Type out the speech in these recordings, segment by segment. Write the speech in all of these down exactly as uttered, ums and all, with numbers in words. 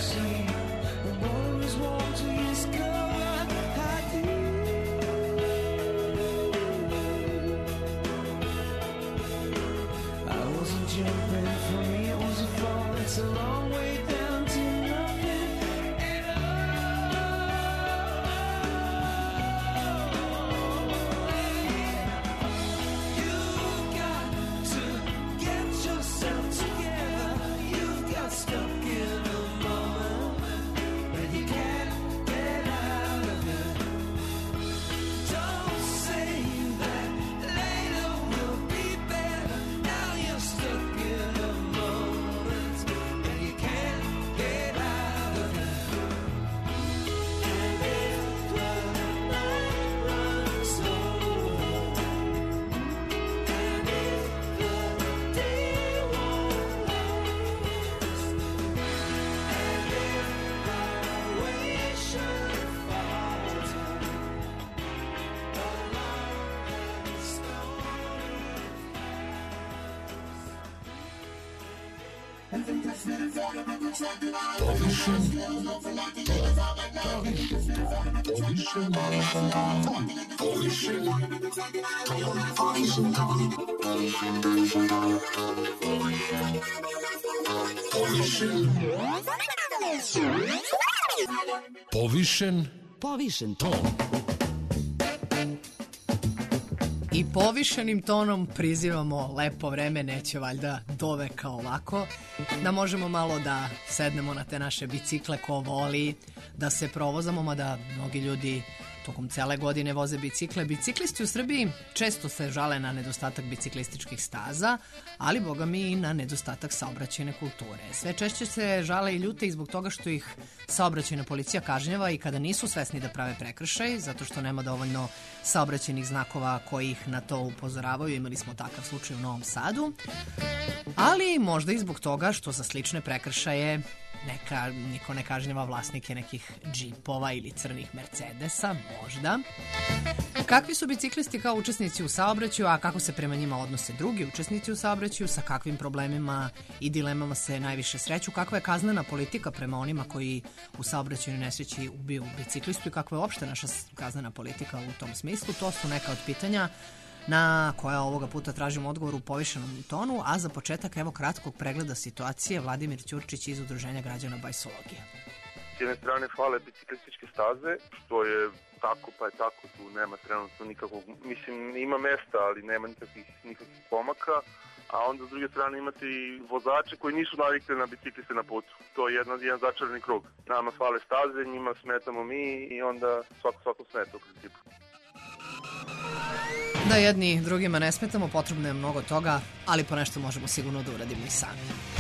Povišen Povišen ton. I povišenim tonom prizivamo lepo vreme, neće valjda doveka ovako, da možemo malo da sednemo na te naše bicikle ko voli, da se provozamo, mada mnogi ljudi tokom cele godine voze bicikle. Biciklisti u Srbiji često se žale na nedostatak biciklističkih staza, ali boga mi i na nedostatak saobraćajne kulture. Sve češće se žale i ljute i zbog toga što ih saobraćajna policija kažnjava i kada nisu svesni da prave prekršaj, zato što nema dovoljno saobraćajnih znakova koji ih na to upozoravaju. Imali smo takav slučaj u Novom Sadu, ali možda i zbog toga što za slične prekršaje neka, niko ne kažnjava vlasnike nekih džipova ili crnih Mercedesa, možda. Kakvi su biciklisti kao učesnici u saobraćaju, a kako se prema njima odnose drugi učesnici u saobraćaju, sa kakvim problemima i dilemama se najviše sreću, kakva je kaznena politika prema onima koji u saobraćaju nesreći ubiju biciklistu i kakva je uopšte naša kaznena politika u tom smislu, to su neka od pitanja na koja ovoga puta tražimo odgovor u povišenom tonu, a za početak evo kratkog pregleda situacije Vladimir Ćurčić iz Udruženja građana Bajsologije. S jedne strane hvale biciklističke staze, što je tako pa je tako, tu nema trenutno nikakvog, mislim ima mesta, ali nema nikakvih, nikakvih pomaka, a onda s druge strane imate i vozače koji nisu navikli na bicikliste na putu. To je jedan, jedan začarani krug. Nama hvale staze, njima smetamo mi i onda svako svako smeta u principu. Da jedni drugima ne smetamo, potrebno je mnogo toga, ali po nešto možemo sigurno da uradimo i sami.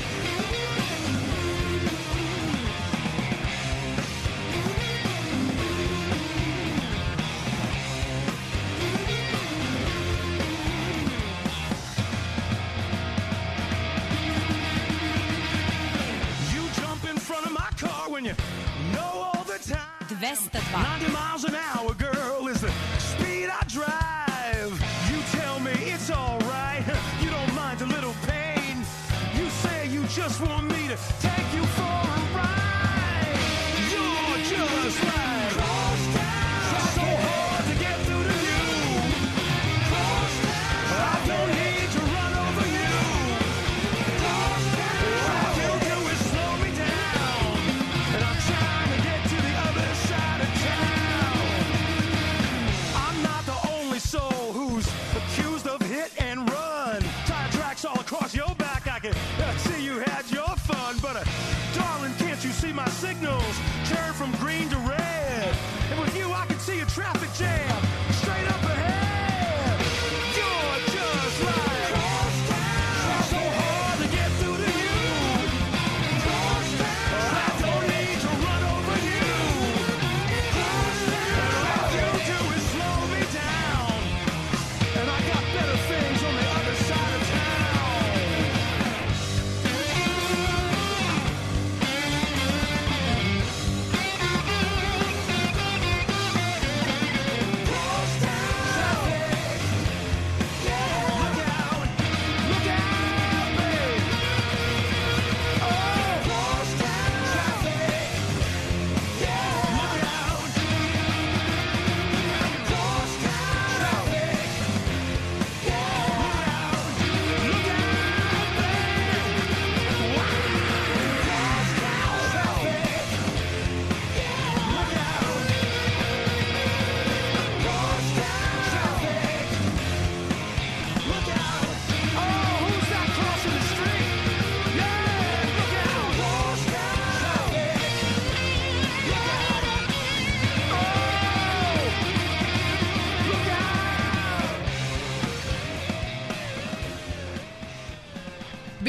dvesta dva. Just want me to take you for a ride. You're just like cross town. So hard to get through to you. Cross town. I don't need to run over you. Cross town. All you do is slow me down, and I'm trying to get to the other side of town. I'm not the only soul who's accused of hit and run. Tire tracks all across your back. I can see you had your fun, but uh, darling, can't you see my signals turn from green to red? And with you, I can see a traffic jam straight up ahead. You're just like cross town. So hard to get through to you. Cross town. I don't need to run over you. Cross town. All you do is slow me down, and I got better things on the other side of town.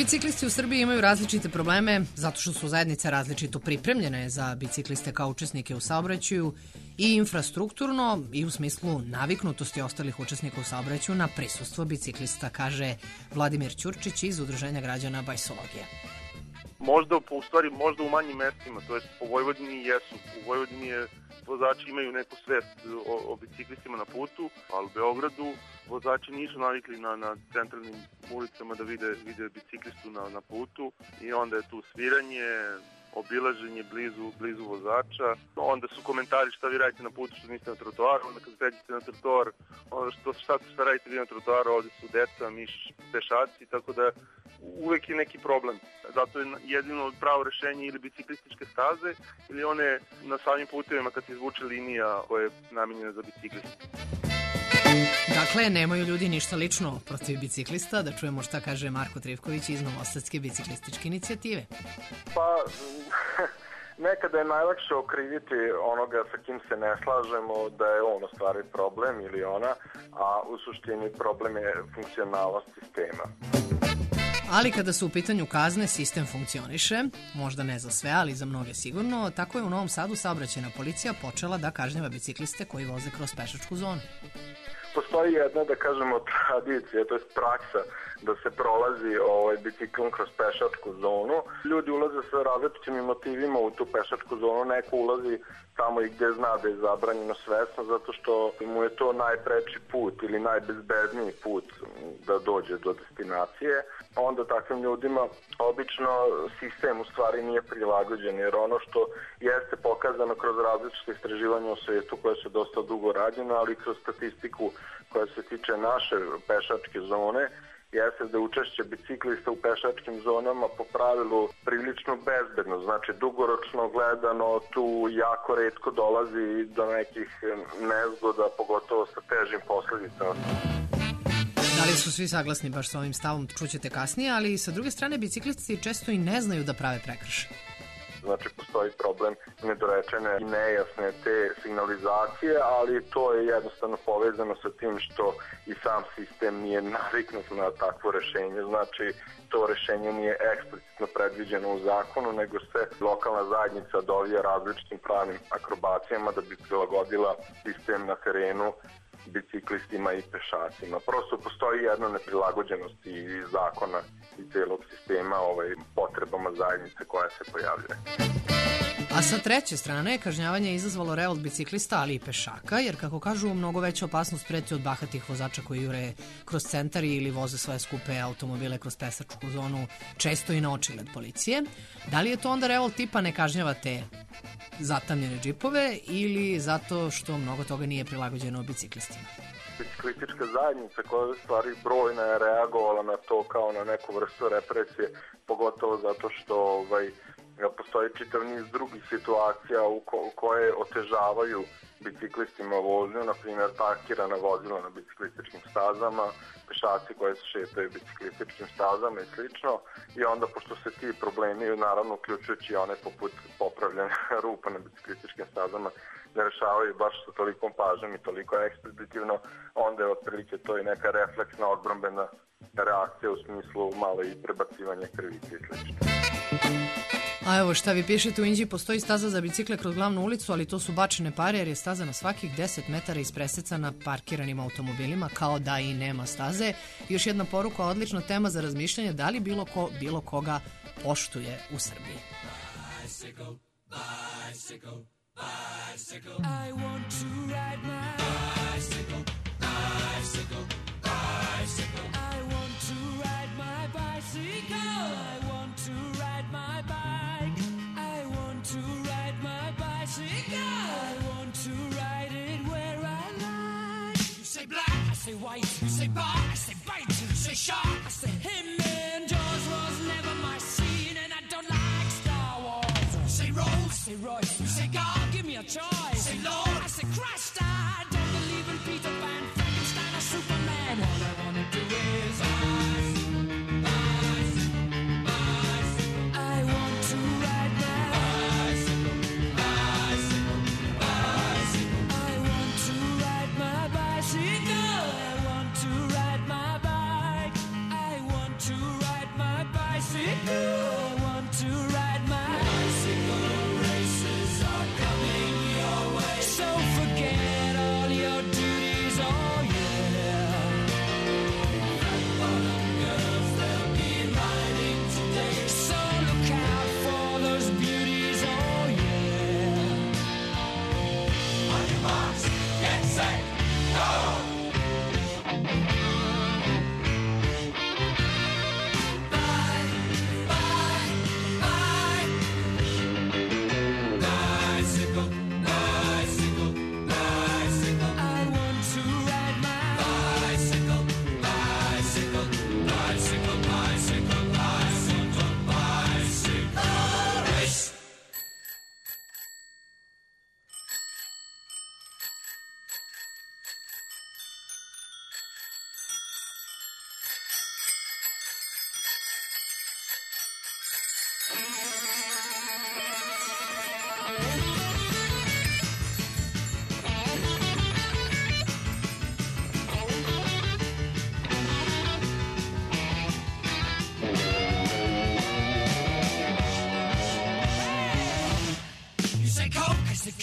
biciklisti u Srbiji imaju različite probleme zato što su zajednice različito pripremljene za bicikliste kao učesnike u saobraćaju i infrastrukturno i u smislu naviknutosti ostalih učesnika u saobraćaju na prisustvo biciklista, kaže Vladimir Ćurčić iz Udruženja građana Bajsologije. Možda, u stvari, možda u manjim mestima, to jest po Vojvodini jesu. U Vojvodini je, vozači imaju neku svest o, o biciklistima na putu, ali u Beogradu vozači nisu navikli na, na centralnim ulicama da vide, vide biciklistu na, na putu i onda je tu sviranje, obilaženje blizu, blizu vozača. Onda su komentari šta vi radite na putu što niste na trotoaru, onda kad pređete na trotoar, onda što, šta, šta radite vi na trotoaru, ovdje su deca, miš, pešaci, tako da uvek je neki problem. Zato je jedino pravo rešenje ili biciklističke staze ili one na samim putevima kad se izvuče linija koja je namenjena za bicikliste. Dakle, nemaju ljudi ništa lično protiv biciklista, da čujemo šta kaže Marko Trivković iz Novosadske biciklističke inicijative. Pa, nekada je najlakše okriviti onoga sa kim se ne slažemo da je on u stvari problem ili ona, a u suštini problem je funkcionalnost sistema. Ali kada su u pitanju kazne, sistem funkcioniše, možda ne za sve, ali za mnoge sigurno. Tako je u Novom Sadu saobraćajna policija počela da kažnjava bicikliste koji voze kroz pešačku zonu. Postoji jedna, da kažemo, tradicija, to je praksa da se prolazi ovaj, biciklom kroz pešačku zonu. Ljudi ulaze sa različitim motivima u tu pešačku zonu, neko ulazi tamo i gdje zna da je zabranjeno svesno, zato što mu je to najpreči put ili najbezbedniji put da dođe do destinacije. Onda takvim ljudima obično sistem u stvari nije prilagođen, jer ono što jeste pokazano kroz različite istraživanja u svijetu koje su dosta dugo rađene, ali i kroz statistiku koja se tiče naše pešačke zone, jeste da učešće biciklista u pešačkim zonama po pravilu prilično bezbedno. Znači, dugoročno gledano tu jako retko dolazi do nekih nezgoda, pogotovo sa težim posledicama. Da li su svi saglasni baš sa ovim stavom, čućete kasnije, ali sa druge strane biciklisti često i ne znaju da prave prekršaje. Znači, postoji problem nedorečene i nejasne te signalizacije, ali to je jednostavno povezano sa tim što i sam sistem nije naviknut na takvo rešenje. Znači, to rešenje nije eksplicitno predviđeno u zakonu, nego se lokalna zajednica dovija različitim pravnim akrobacijama da bi prilagodila sistem na terenu biciklistima i pešacima. Prosto postoji jedna neprilagođenost i zakona i celog sistema ovaj, potrebama zajednice koja se pojavljuje. A sa treće strane, kažnjavanje je izazvalo revolt biciklista, ali i pešaka, jer kako kažu, mnogo veća opasnost preti od bahatih vozača koji jure kroz centar ili voze svoje skupe automobile kroz pešačku zonu, često i na očigled policije. Da li je to onda revolt tipa ne kažnjavate zatamljene džipove ili zato što mnogo toga nije prilagođeno biciklistima? Biciklistička zajednica koja je stvari brojna je reagovala na to kao na neku vrstu represije, pogotovo zato što ovaj, postoji čitav niz drugih situacija u ko koje otežavaju biciklistima vožnju, na primjer parkirana vozila na biciklističkim stazama, pešaci koji se šetaju biciklističkim stazama i slično. I onda, pošto se ti problemi, naravno uključujući one poput popravljanja rupa na biciklističkim stazama, ne rešavaju baš sa tolikom pažnjom i toliko ekspeditivno, onda je otprilike to i neka refleksna odbrambena reakcija u smislu malo i prebacivanja krivice i slično. A evo šta vi pišete, u Inđiji postoji staza za bicikle kroz glavnu ulicu, ali to su bačene pare jer je staza na svakih deset metara ispresecana parkiranim automobilima, kao da i nema staze. Još jedna poruka, odlična tema za razmišljanje, da li bilo ko bilo koga poštuje u Srbiji. Bicycle, bicycle, bicycle. I want to ride my bicycle, bicycle, bicycle. I want to ride my bicycle. I want to ride my bike. I want to ride my bicycle. I want to ride it where I like. You say black, I say white. You say bar, I say bite. You say shark, I say him. And Jaws was never my scene, and I don't like Star Wars. You say Rolls, I say Royce. You say God, give me a choice. You say Lord, I say Christ. I don't believe in Peter Pan, Frankenstein, or Superman. All I wanna do is rise, rise, rise. I want to ride my bicycle, bicycle, bicycle. I want to ride my bicycle. I want to ride my bike. I want to ride my bicycle.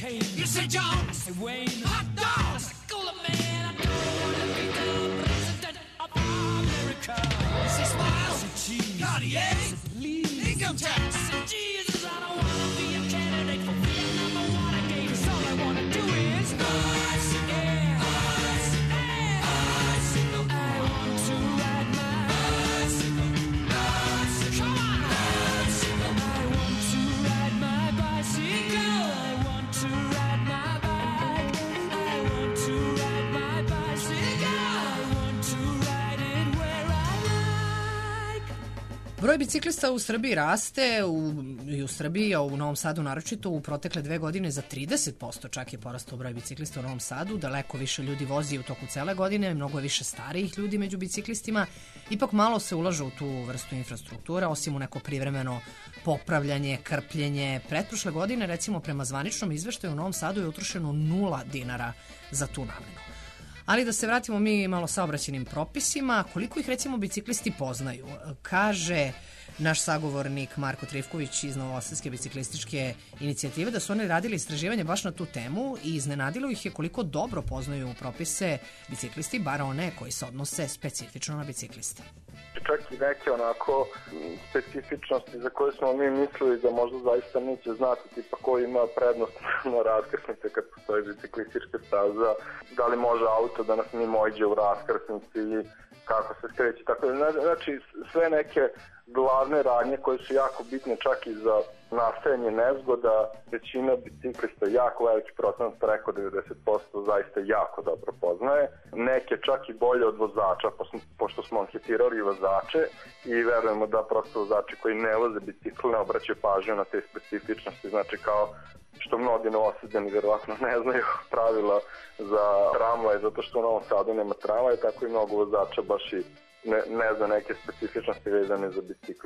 cocaine. You say John, I say Wayne. Hot dog, I say Cooler Man. I don't wanna be the president of America. You say Smile, I say Cheese. Cartier, I say Please. Income tax, I say Jesus. I don't wanna be a candidate for Vietnam or Watergate. 'Cause all I wanna do is bicycle, yeah. Bicycle, yeah. Bicycle. I want to ride my bicycle, bicycle. Come on, bicycle. I want to ride my bicycle. I want to ride my bike. I want to ride my bicycle. I want to ride it where I like. Broj biciklista u Srbiji raste, u, i u Srbiji, a u Novom Sadu naročito, u protekle dve godine za trideset posto čak je porastao broj biciklista u Novom Sadu, daleko više ljudi vozi u toku cele godine, mnogo je više starijih ljudi među biciklistima, ipak malo se ulaže u tu vrstu infrastruktura, osim u neko privremeno popravljanje, krpljenje. Pretprošle godine, recimo prema zvaničnom izveštaju u Novom Sadu je utrošeno nula dinara za tu namenu. Ali da se vratimo mi malo saobraćajnim propisima, koliko ih recimo biciklisti poznaju. Kaže naš sagovornik Marko Trifković iz Novosadske biciklističke inicijative da su oni radili istraživanje baš na tu temu i iznenadilo ih je koliko dobro poznaju propise biciklisti, bar one koji se odnose specifično na bicikliste. Čak i neke onako specifičnosti za koje smo mi mislili da možda zaista neće znati, tipa ko ima prednost na raskrsnice kad postoji biciklistička staza, da li može auto da nas mimoiđe u raskrsnici, kako se skreće, tako da, znači sve neke glavne radnje koje su jako bitne čak i za nastajanje nezgoda, većina biciklista, jako veliki procenat, preko devedeset posto zaista jako dobro poznaje. Neke čak i bolje od vozača, pošto smo anketirali vozače i verujemo da prosto vozači koji ne voze bicikl ne obraćaju pažnju na te specifičnosti, znači kao što mnogi Novosađani verovatno ne znaju pravila za tramvaj, zato što u Novom Sadu nema tramvaj, tako i mnogo vozača baš i ne, ne zna neke specifičnosti vezane za bicikli.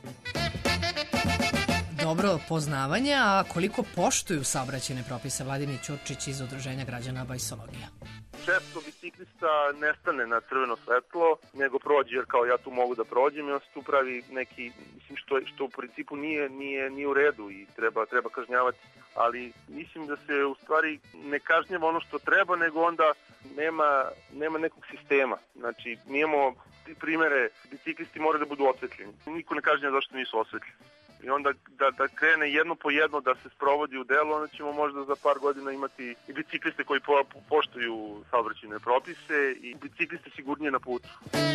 Dobro poznavanje, a koliko poštuju saobraćajne propise? Vladimir Ćurčić iz Udruženja građana Bajsologija. Često biciklista ne stane na crveno svetlo, nego prođe jer kao ja tu mogu da prođem i on se tu pravi neki, mislim što, što u principu nije, nije, nije u redu i treba, treba kažnjavati, ali mislim da se u stvari ne kažnjava ono što treba, nego onda nema, nema nekog sistema. Znači, mi imamo primere, biciklisti moraju da budu osvetljeni. Niko ne kažnjava zašto nisu osvetljeni. I onda da, da krene jedno po jedno da se sprovodi u delu, onda ćemo možda za par godina imati i bicikliste koji po, poštuju saobraćajne propise i bicikliste sigurnije na putu.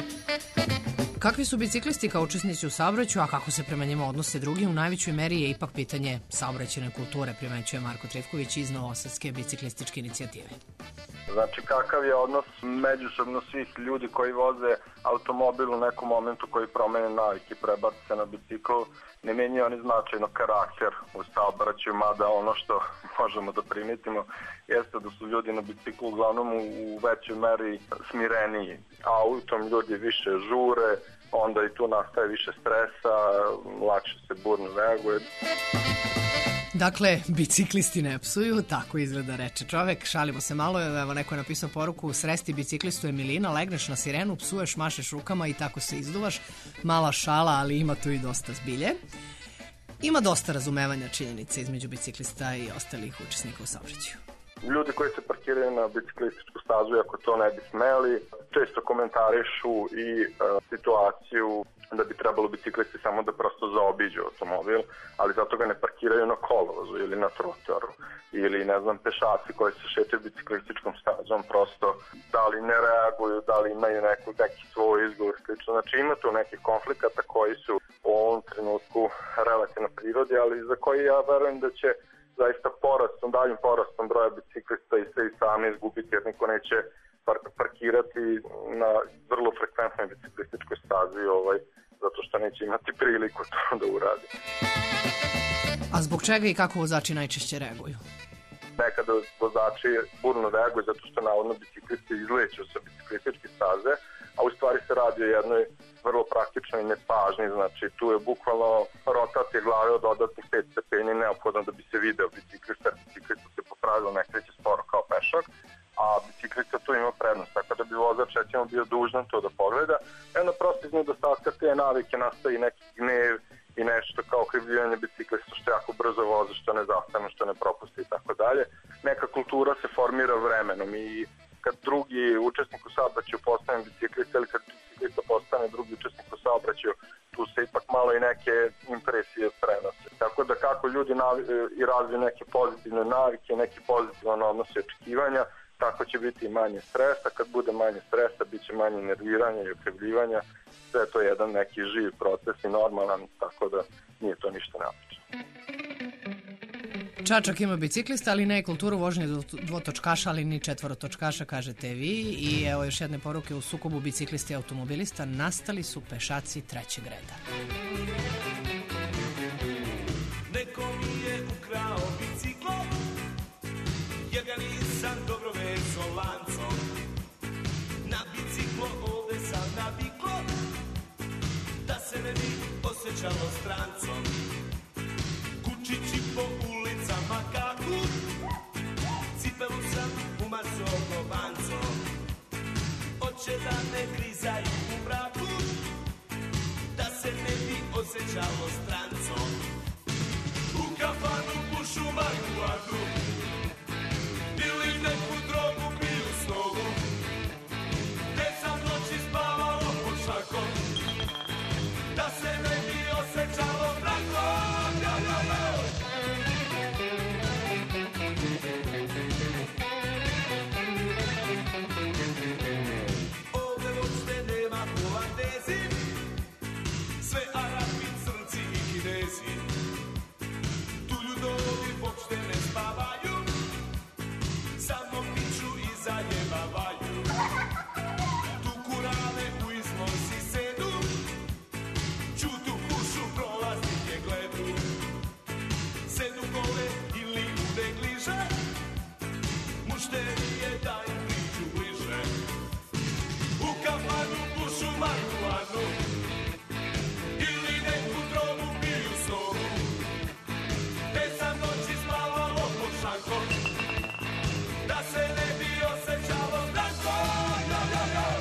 Kakvi su biciklisti kao učesnici u saobraćaju, a kako se prema njima odnose drugi, u najvećoj meri je ipak pitanje saobraćajne kulture, primećuje Marko Trifković iz Novosadske biciklističke inicijative. Znači, kakav je odnos međusobno svih ljudi koji voze automobil u nekom momentu koji promene navike, prebaci se na bicikl, ne menjaju oni značajno karakter u saobraćaju, mada ono što možemo da primetimo jeste da su ljudi na biciklu uglavnom u većoj meri smireniji. Autom ljudi više žure, onda i tu nastaje više stresa, lakše se burno reaguje. Dakle, biciklisti ne psuju, tako izgleda reče čovek, šalimo se malo, evo neko je napisao poruku, sresti biciklistu je milina, legneš na sirenu, psuješ, mašeš rukama i tako se izduvaš, mala šala, ali ima tu i dosta zbilje. Ima dosta razumevanja činjenica između biciklista i ostalih učesnika u saobraćaju. Ljudi koji se parkiraju na biciklističku stazu, ako to ne bi smeli, često komentarišu i uh, situaciju da bi trebalo biciklisti samo da prosto zaobiđu automobil, ali zato ga ne parkiraju na kolovozu ili na trotoaru ili ne znam pešaci koji se šetaju biciklističkom stazom prosto da li ne reaguju, da li imaju neku, neki svoj izgovor slično. Znači ima tu nekih konflikata koji su u ovom trenutku relativno prirodi, ali za koji ja verujem da će zaista porastom, daljim porastom broja biciklista i se i sami izgubiti jer niko neće parkirati na vrlo frekventnoj biciklističkoj stazi ovaj, zato što neće imati priliku to da uradi. A zbog čega i kako vozači najčešće reaguju? Nekada vozači burno reaguju zato što navodno biciklisti izleću sa biciklističke staze, a u stvari se radi o jednoj vrlo praktičnoj nepažnji, znači tu je bukvalno rotacija glave od dodatnih pet stepeni neophodno da bi se video biciklista, biciklista se po pravilu ne kreće sporo kao pešak, a biciklista tu ima prednost, tako da bi vozač recimo bio dužan to da pogleda. Jedno prosto iz nedostatka te navike nastaje neki gnev i nešto kao okrivljivanje biciklista što jako brzo ubrzo voze, što ne zastanu, što ne propuste i tako dalje. Neka kultura se formira vremenom i kad drugi učesnik u saobraćaju postane biciklista ili kad biciklista postane drugi učesnik u saobraćaju, tu se ipak malo i neke impresije prenose. Tako da kako ljudi navi, i razviju neke pozitivne navike, neki pozitivan odnos i očekivanja, tako će biti i manje stresa. Kad bude manje stresa, bit će manje nerviranja i okrivljivanja. Sve to je jedan neki živ proces i normalan, tako da nije to ništa neobično. Čačak ima biciklista, ali ne kulturu vožnje dvotočkaša, ali ni četvorotočkaša, kažete vi. I evo još jedne poruke: u sukobu biciklista i automobilista nastali su pešaci trećeg reda. Neko mi je ukrao biciklo, jer ga nisam dobro vezao lancom. Na biciklo ovde sam naviklo, da se ne bi osjećalo strancom. Kučići po ulicama kaku, cipelu sam umazao govancom. Oće da ne grizaju u mraku, da se ne bi osjećalo strancom. U kafanu pušu marihuanu, ili neku drogu piju s nogu, gde sam noći spavalo pod šakom, da se ne bi osjećalo strancom. Ja, ja, ja. Ovde uopšte nema Holandezi, sve Arapi, Crnci i Kinezi. Tu ljudovi uopšte ne spavaju, samo piču i zajebavaju. Tu kurale u iznosi sedu, čutu pušu prolaznike gledu. Sedu gole ili u degliže, mušterije da im priđu bliže. U kafanu pušu marihuanu, ili neku drogu piju s nogu, gde sam noći spavalo pod šankom, da se ne bi osjećalo stranko. Ja, ja, ja.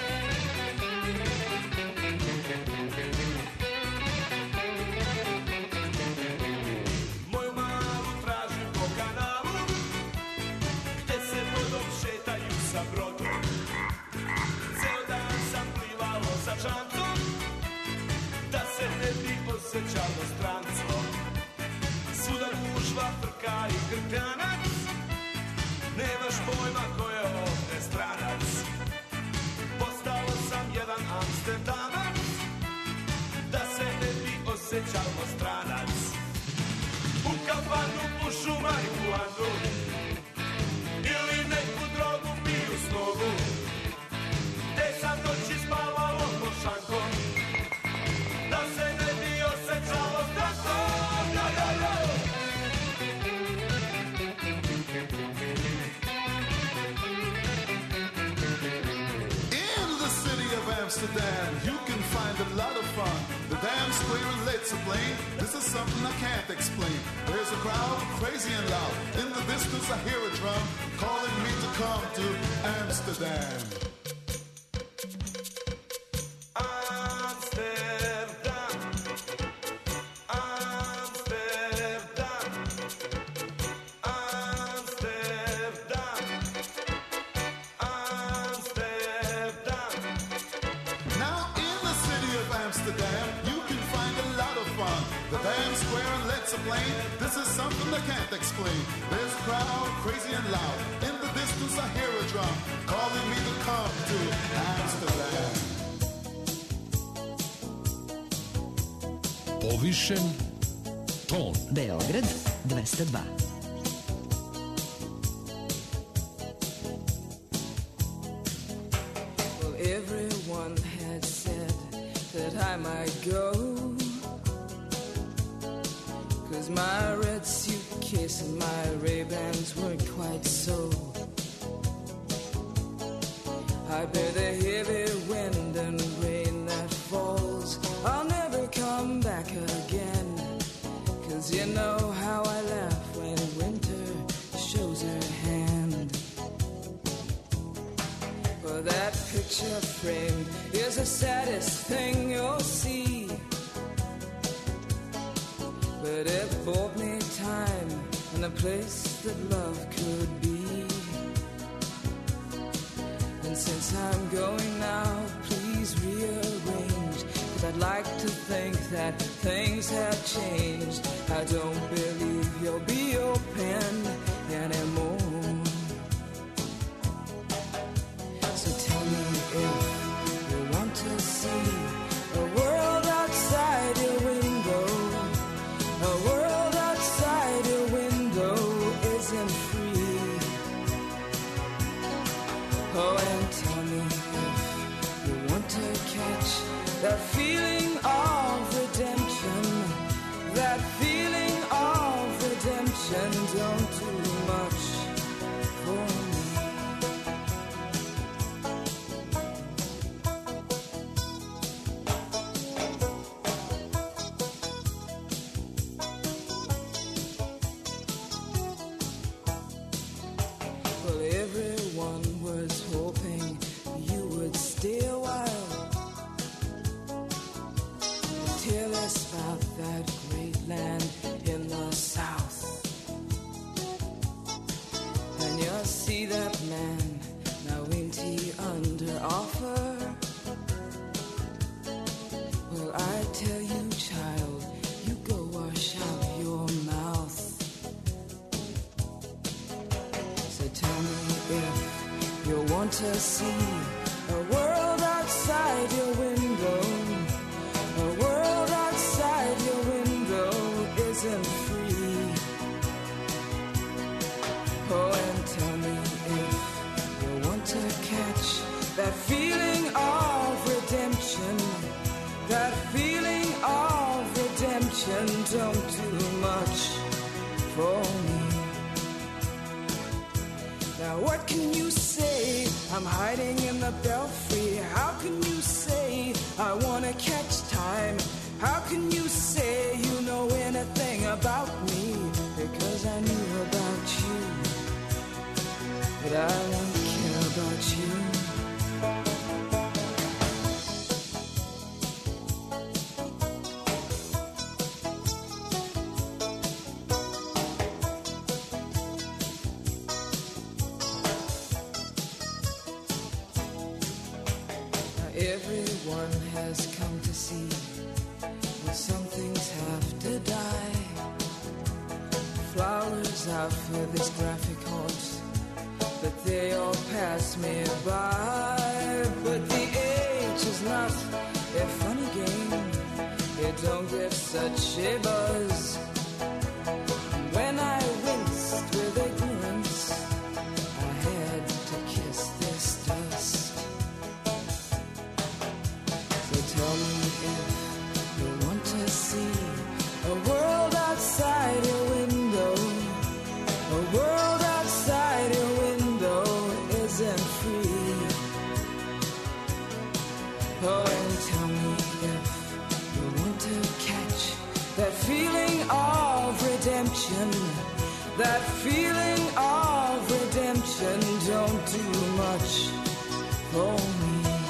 Moju malu tražim po kanalu, gde se vodom šetaju sa brodom. Ceo dan sam plivalo sa čamcom, da se ne bi osjećalo strancom. Svuda gužva, frka i grkanac, nemaš pojma ko je ovde stranac. Postao sam jedan Amsterdamac, da se ne bi osjećalo stranac. U kafanu pušu marihuanu, ili neku drogu piju s nogu, gde sam noći spavalo pod šankom, da se ne bi osjećalo strancom. Ja, ja, ja. In the city of Amsterdam, you can find a lot of fun. The damn square and let's blame. This is something I can't explain. There's a crowd, crazy and loud. In the distance, I hear a drum calling me to come to Amsterdam. Amsterdam, Amsterdam, Amsterdam, Amsterdam. Now in the city of Amsterdam, you can find a lot of fun. The damn square and let's blame. This is something I can't explain. There's a crowd, crazy and loud. In the distance, I hear a drum calling me to come to Amsterdam. Povišen ton. Beograd dvesta dva. Well, everyone had said that I might go, 'cause my red suitcase and my Ray-Bans weren't quite so. I bear the heavy wind and rain that falls. I'll never come back again, 'cause you know how I laugh when winter shows her hand. Well, that picture frame is the saddest thing you'll see, but it bought me in a place that love could be. And since I'm going now, please rearrange, 'cause I'd like to think that things have changed. I don't believe you'll be open anymore. So tell me if you want to see a world outside your window. A world outside your window isn't free. Oh, and tell me if you want to catch that feeling of redemption. That feeling of redemption. Don't do much for me. Well, everyone was hoping you would stay a while. Tell us about that great land in the south. And you'll see that man, now ain't he under offer? Well, I tell you, child, you go wash out your mouth. So tell me if you want to see a world outside your window. A world outside your window isn't free. Oh, and tell me if you want to catch that feeling of redemption. That feeling of redemption. Don't do much for me. Now what can you say? I'm hiding in the belfry. How can you say I wanna catch time? How can you say you know anything about me? Because I knew about you, but I don't care about you. Everyone has come to see that some things have to die. Flowers out for this graphic horse, but they all pass me by. But the age is not a funny game. It don't give such a buzz. When I winced with ignorance, I had to kiss this dust. Tell me if you want to see a world outside your window. A world outside your window isn't free. Oh, and tell me if you want to catch that feeling of redemption. That feeling of redemption. Don't do much for me.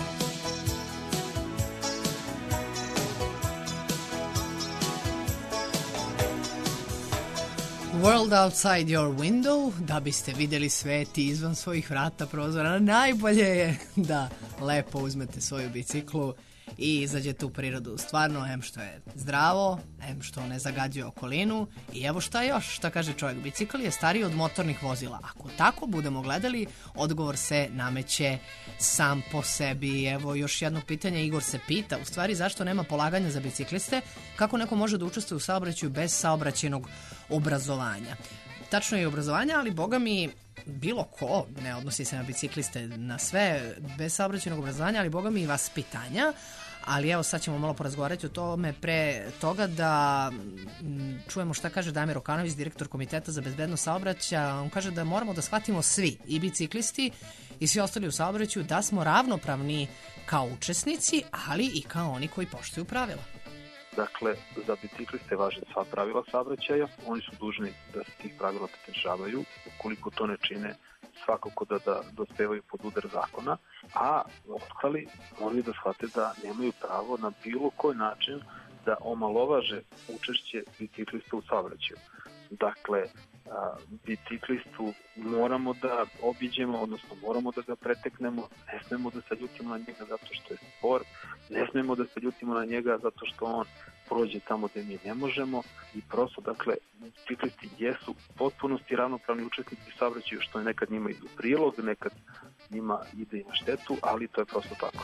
World outside your window, da biste vidjeli svet izvan svojih vrata, prozora, najbolje je da lepo uzmete svoju biciklu i izađete u prirodu. Stvarno, em što je zdravo, em što ne zagađuje okolinu i evo šta još, šta kaže čovjek, bicikl je stariji od motornih vozila. Ako tako budemo gledali, odgovor se nameće sam po sebi. Evo još jedno pitanje, Igor se pita, u stvari zašto nema polaganja za bicikliste, kako neko može da učestvuje u saobraćaju bez saobraćajnog obrazovanja. Tačno je i obrazovanja, ali boga mi bilo ko, ne odnosi se na bicikliste, na sve, bez saobraćajnog obrazovanja, ali boga mi i vaspitanja. Ali evo sad ćemo malo porazgovarati o tome pre toga da čujemo šta kaže Damir Okanović, direktor Komiteta za bezbednost saobraćaja. On kaže da moramo da shvatimo svi, i biciklisti i svi ostali u saobraćaju, da smo ravnopravni kao učesnici, ali i kao oni koji poštuju pravila. Dakle, za bicikliste važe sva pravila saobraćaja, oni su dužni da se tih pravila pridržavaju, ukoliko to ne čine svakako da, da dospevaju pod udar zakona, a ostali moraju da shvate da nemaju pravo na bilo koji način da omalovaže učešće biciklista u saobraćaju. Dakle, a, biciklistu moramo da obiđemo, odnosno moramo da ga preteknemo, ne smemo da se ljutimo na njega zato što je spor, ne smemo da se ljutimo na njega zato što on prođe tamo gde mi ne možemo i prosto, dakle, biciklisti jesu potpunosti ravnopravni učesnici u saobraćaju, što je nekad njima ide u prilog, nekad njima ide i na štetu, ali to je prosto tako.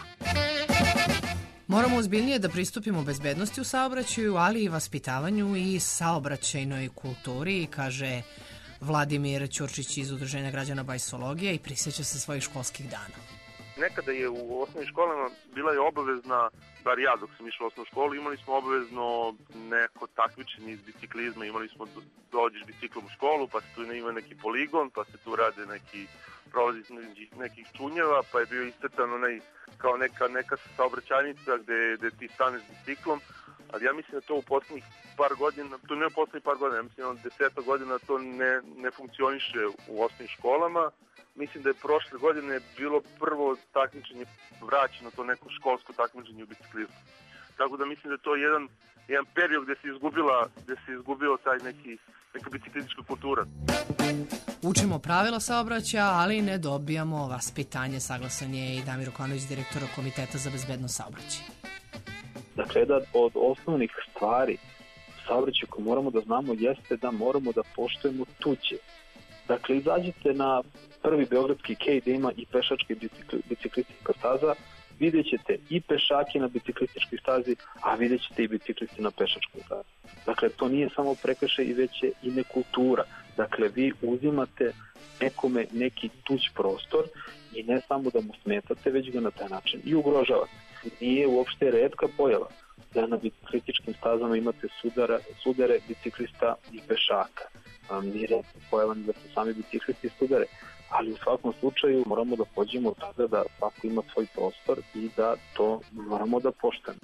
Moramo ozbiljnije da pristupimo bezbednosti u saobraćaju, ali i vaspitavanju i saobraćajnoj kulturi, kaže Vladimir Ćurčić iz Udruženja građana Bajsologija i prisjeća se svojih školskih dana. Nekada je u osnovnim školama bila je obavezna, bar ja dok sam išao u osnovnu školu, imali smo obavezno neko takmičenje iz biciklizma, imali smo dođeš biciklom u školu, pa se tu ima neki poligon, pa se tu rade neki prolazi nekih čunjeva, pa je bio iscrtan onaj kao neka, neka saobraćajnica gde, gde ti staneš biciklom, ali ja mislim da to u poslednjih par godina, to ne u poslednjih par godina, ja mislim da deseta godina to ne, ne funkcioniše u osnovnim školama. Mislim da je prošle godine bilo prvo takmičenje vraćeno, to neko školsko takmičenje u biciklizmu. Tako da mislim da je to jedan, jedan period gde se izgubila, gde se izgubila taj neki, neka biciklistička kultura. Učimo pravila saobraćaja, ali ne dobijamo vaspitanje, saglasan je i Damir Okanović, direktor Komiteta za bezbednost saobraćaja. Dakle, jedan od osnovnih stvari saobraćaja koje moramo da znamo jeste da moramo da poštujemo tuđe. Dakle, izađite na prvi beogradski kej gde ima i pešačka i biciklistička staza, vidjet ćete i pešake na biciklističkoj stazi, a vidjet ćete i biciklisti na pešačkoj stazi. Dakle, to nije samo prekršaj i već je i nekultura. Dakle, vi uzimate nekome neki tuđ prostor i ne samo da mu smetate, već ga na taj način i ugrožavate. Nije uopšte retka pojava da na biciklističkim stazama imate sudara, sudare biciklista i pešaka. Nije retka pojava da se sami biciklisti sudare, ali u svakom slučaju moramo da pođemo od toga da svako ima svoj prostor i da to moramo da poštujemo.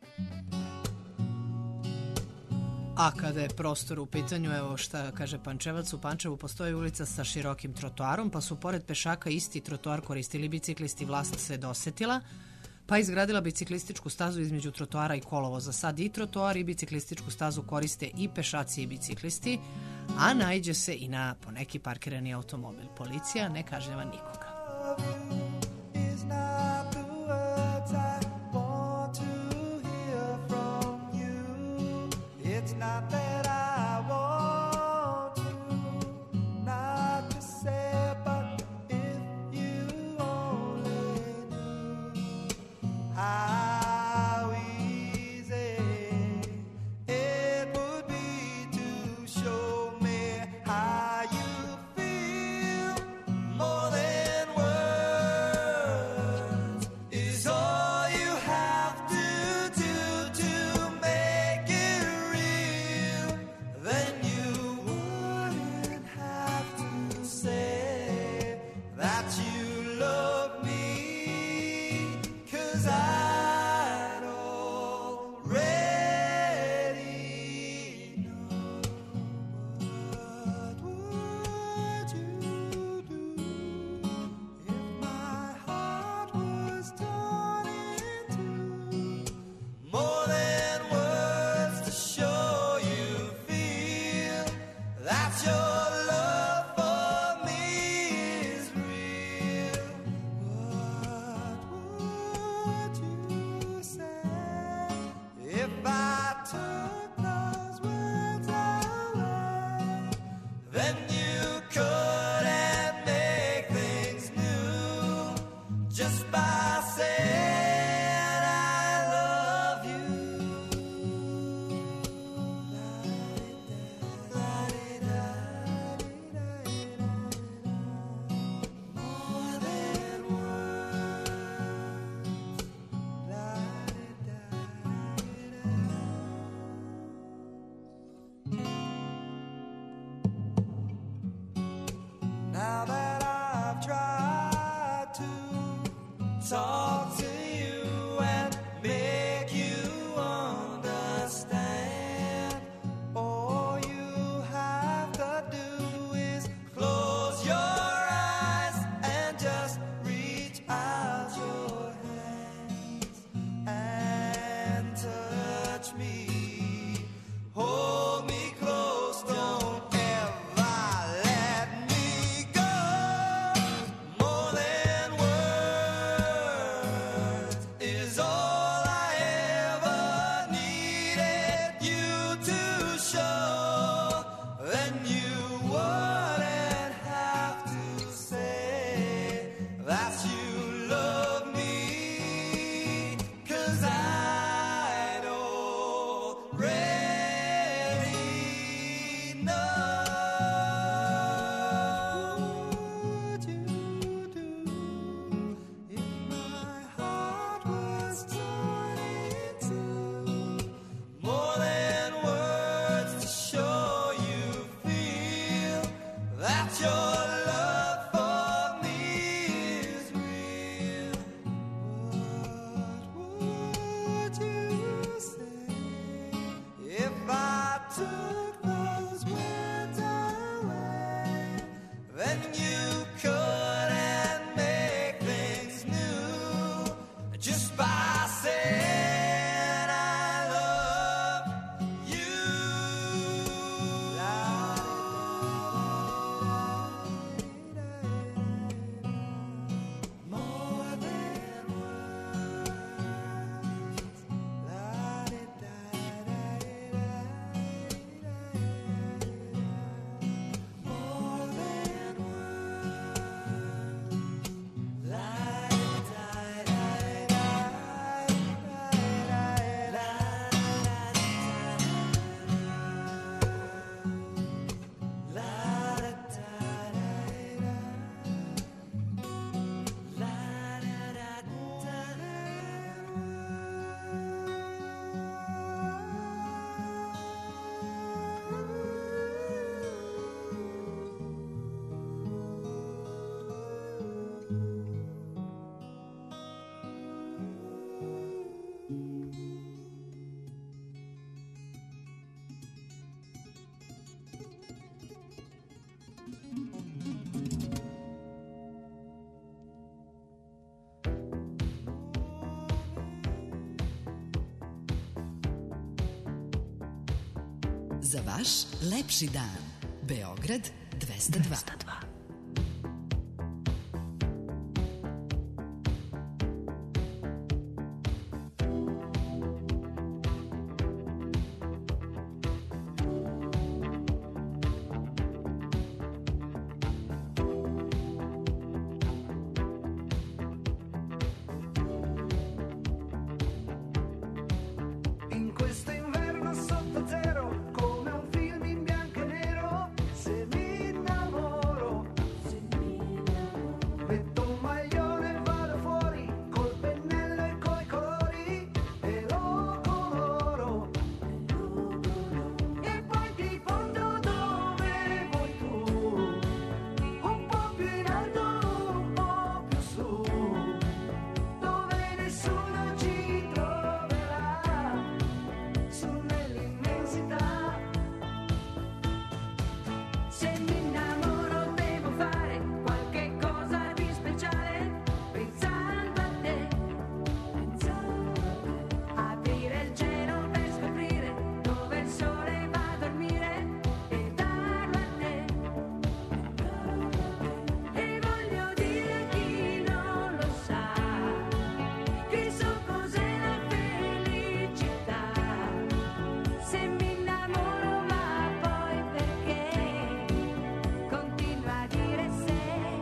A kada je prostor u pitanju, evo šta kaže Pančevac, u Pančevu postoji ulica sa širokim trotoarom, pa su pored pešaka isti trotoar koristili biciklisti. Vlast se dosetila, pa izgradila biciklističku stazu između trotoara i kolovoza. Sad i trotoar i biciklističku stazu koriste i pešaci i biciklisti, a naiđe se i na poneki parkirani automobil. Policija ne kažnjava nikoga. Not that I want to, not to say, but if you only knew how easy it would be to show me how you feel. More than words is all you have to do to make it. Then you wouldn't have to say that you love me, 'cause I'd already know. What would you do if my heart was torn in two? More than words to show you that your love for me is real. What would you say if I took those words away? Then you couldn't make things new just by saying I love you. Now that I've tried to talk to you and make you understand, all you have to do is close your eyes and just reach out your hands and touch me. Hold me close, don't ever Za vaš lepši dan. Beograd dvesta dva. In questo inverno sotto zero, come un film in bianco e nero, se mi innamoro, se mi innamoro, metto un maglione e vado fuori, col pennello e coi colori, e lo coloro, e poi ti porto dove vuoi tu, un po' più in alto, un po' più su, dove nessuno ci troverà, su nell'immensità. Se mi innamoro devo fare qualche cosa di speciale, pensando a te, pensando a te, aprire il cielo per scoprire dove il sole va a dormire e darlo a te, e voglio dire a chi non lo sa, che so cos'è la felicità. Se mi innamoro, ma poi perché continua a dire se.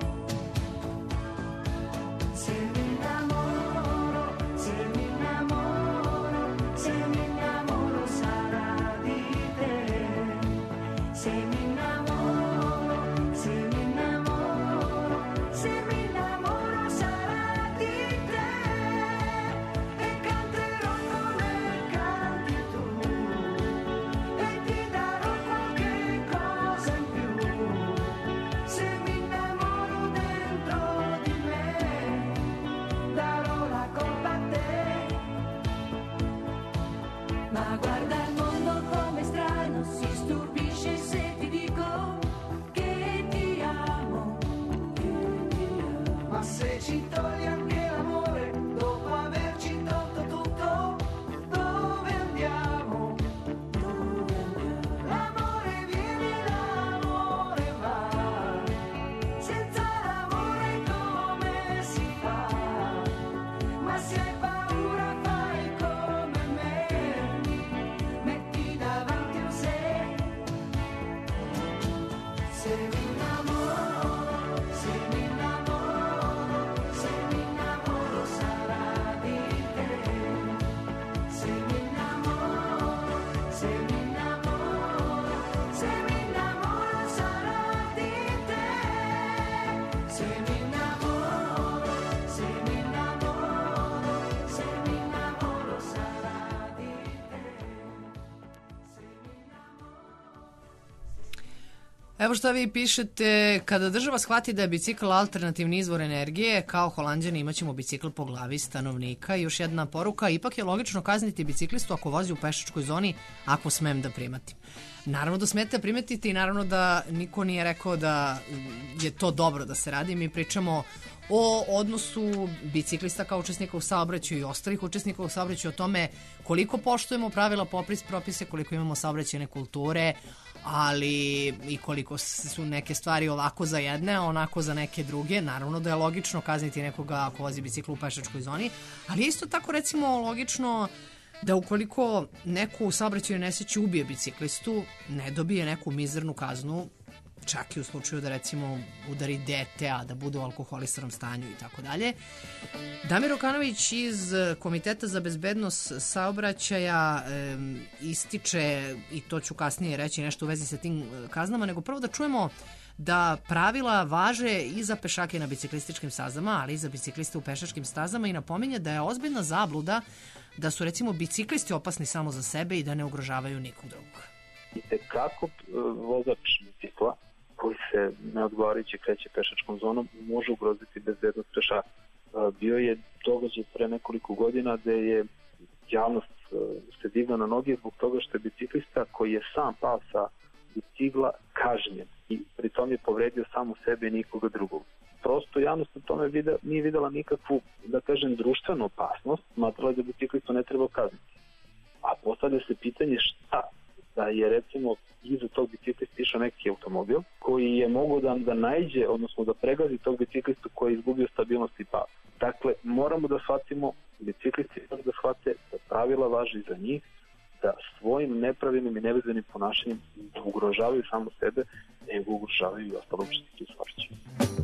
Se mi innamoro, se mi innamoro, se mi innamoro sarà di te. Se mi innamoro, se mi innamoro, se mi innamoro sarà di te. E canterò come canti tu, e ti darò qualche cosa in più. Se mi innamoro dentro di me, darò la colpa a te. Ma guarda il mondo come strano, si stupisce se ti dico che ti amo, che ti amo. Ma se ci togli anche l'amore, dopo averci tolto tutto, dove andiamo? Dove andiamo? L'amore viene, l'amore va, senza l'amore come si fa? Ma se hai paura fai come me, metti davanti un se. Se mi innamoro, se mi innamoro, se mi innamoro sarà di te. Se mi innamoro, se mi innamoro, se mi innamoro sarà di te. Se mi innamoro, se mi innamoro, se mi innamoro sarà di te. Evo šta vi pišete, kada država shvati da je bicikl alternativni izvor energije, kao Holanđani imaćemo bicikl po glavi stanovnika. I još jedna poruka, ipak je logično kazniti biciklistu ako vozi u pešačkoj zoni, ako smem da primetim. Naravno da smete da primetite i naravno da niko nije rekao da je to dobro da se radi. Mi pričamo o odnosu biciklista kao učesnika u saobraćaju i ostalih učesnika u saobraćaju, o tome koliko poštujemo pravila, popis, propise, koliko imamo saobraćajne kulture, ali i koliko su neke stvari ovako za jedne, a onako za neke druge. Naravno da je logično kazniti nekoga ako vozi bicikl u pešačkoj zoni, ali je isto tako recimo logično da ukoliko neko u saobraćajnoj nesreći ubije biciklistu, ne dobije neku mizernu kaznu, čak i u slučaju da recimo udari dete, a da bude u alkoholisanom stanju i tako dalje. Damir Okanović iz Komiteta za bezbednost saobraćaja e, ističe, i to ću kasnije reći nešto u vezi sa tim kaznama, nego prvo da čujemo da pravila važe i za pešake na biciklističkim stazama, ali i za bicikliste u pešačkim stazama, i napominje da je ozbiljna zabluda da su recimo biciklisti opasni samo za sebe i da ne ugrožavaju nikog drugog. I tekako vozač bicikla koji se neodgovarajuće kreće pešačkom zonom može ugroziti bezbednost pešaka. Bio je događaj pre nekoliko godina gde je javnost se digla na noge zbog toga što je biciklista koji je sam pao sa bicikla kažnjen i pri tom je povredio samo sebe i nikoga drugog. Prosto javnost na tome vida, nije videla nikakvu, da kažem, društvenu opasnost, smatrala da biciklistu ne treba kazniti. A postavlja se pitanje šta da je recimo iza tog biciklista išao neki automobil koji je mogao da, da naiđe, odnosno da pregazi tog biciklista koji je izgubio stabilnost i pad. Dakle, moramo da shvatimo, biciklisti da shvate da pravila važi za njih, da svojim nepravilnim i nevezanim ponašanjem ugrožavaju samo sebe, nego ugrožavaju i ostalo učesnike u saobraćaju.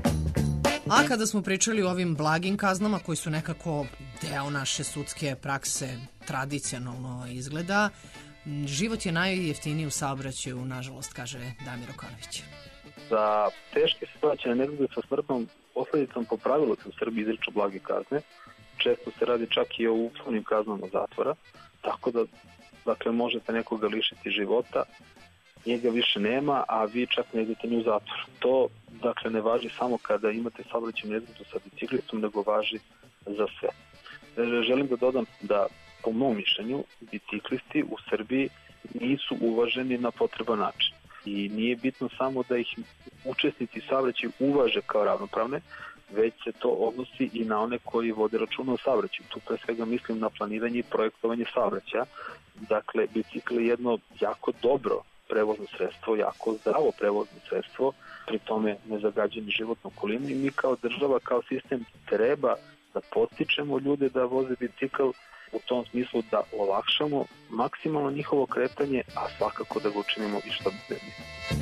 A kada smo pričali o ovim blagim kaznama koji su nekako deo naše sudske prakse, tradicionalno izgleda, život je najjeftiniji u saobraćaju, nažalost, kaže Damir Okonović. Za teške saobraćajne nezgode sa smrtnom posledicom po pravilu se u Srbiji izriču blage kazne. Često se radi čak i o uslovnim kaznama zatvora, tako da dakle, možete nekoga lišiti života, njega više nema, a vi čak ne idete ni u zatvor. To dakle ne važi samo kada imate saobraćajnu nezgodu sa biciklistom, nego važi za sve. Želim da dodam da po mom mišljenju biciklisti u Srbiji nisu uvaženi na potreban način. I nije bitno samo da ih učesnici saobraćaja uvaže kao ravnopravne, već se to odnosi i na one koji vode računa o saobraćaju. Tu pre svega mislim na planiranje i projektovanje saobraćaja. Dakle, bicikl je jedno jako dobro prevozno sredstvo, jako zdravo prevozno sredstvo, pri tome nezagađeni životnu okolinu i mi kao država, kao sistem treba da podstičemo ljude da voze bicikl u tom smislu da olakšamo maksimalno njihovo kretanje, a svakako da ga učinimo i što bezbednije.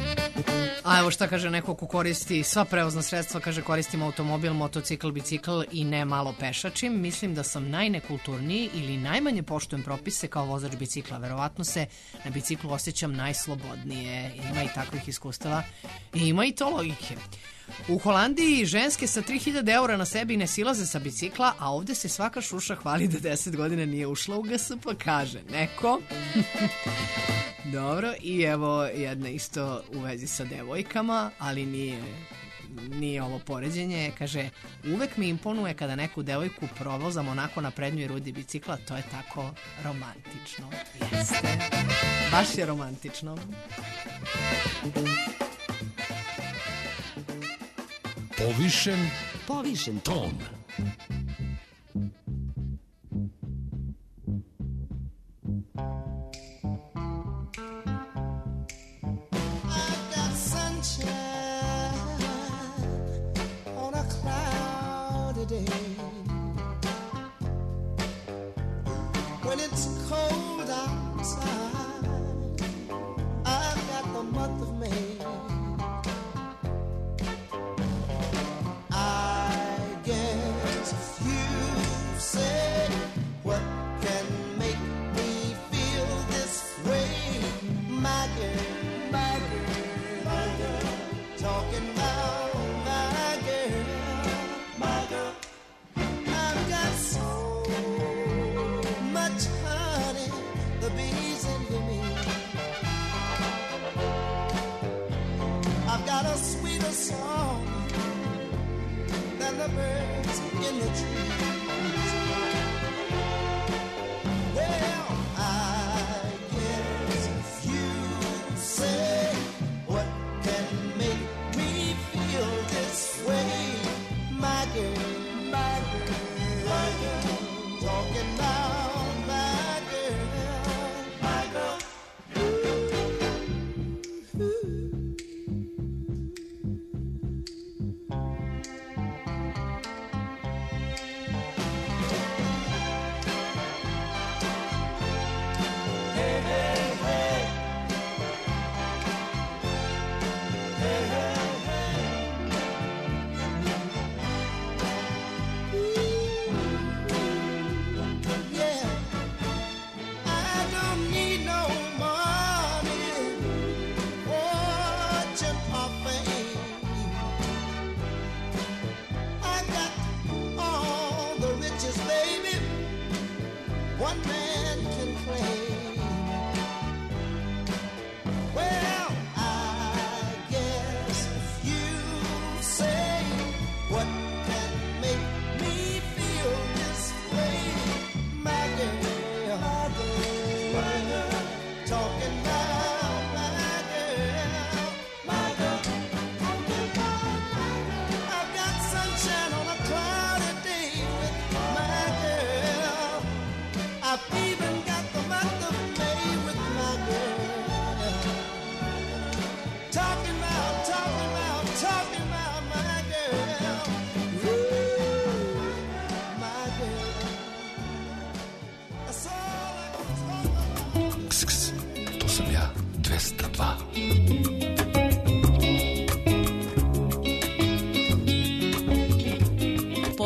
A evo šta kaže neko ko koristi sva prevozna sredstva, kaže koristim automobil, motocikl, bicikl i ne malo pešačim. Mislim da sam najnekulturniji ili najmanje poštujem propise kao vozač bicikla. Verovatno se na biciklu osjećam najslobodnije. Ima i takvih iskustava i ima i to logike. U Holandiji ženske sa tri hiljade eura na sebi ne silaze sa bicikla, a ovde se svaka šuša hvali da deset godina nije ušla u G S P, kaže neko. Dobro, i evo jedna isto u vezi sa devojkama, ali nije, nije ovo poređenje. Kaže, uvek mi imponuje kada neku devojku provozam onako na prednjoj rudi bicikla, to je tako romantično. Jeste, baš je romantično. Povišen Povišen ton. When it's cold outside, I've got the month of May. I guess you say, what can make me feel this way? My girl, my girl, my girl, talking about my girl, my girl. I've got so honey, the bees envy me. I've got a sweeter song than the birds in the trees. Well, I guess you say, what can make me feel this way? My girl, my girl, my girl, talking about yeah.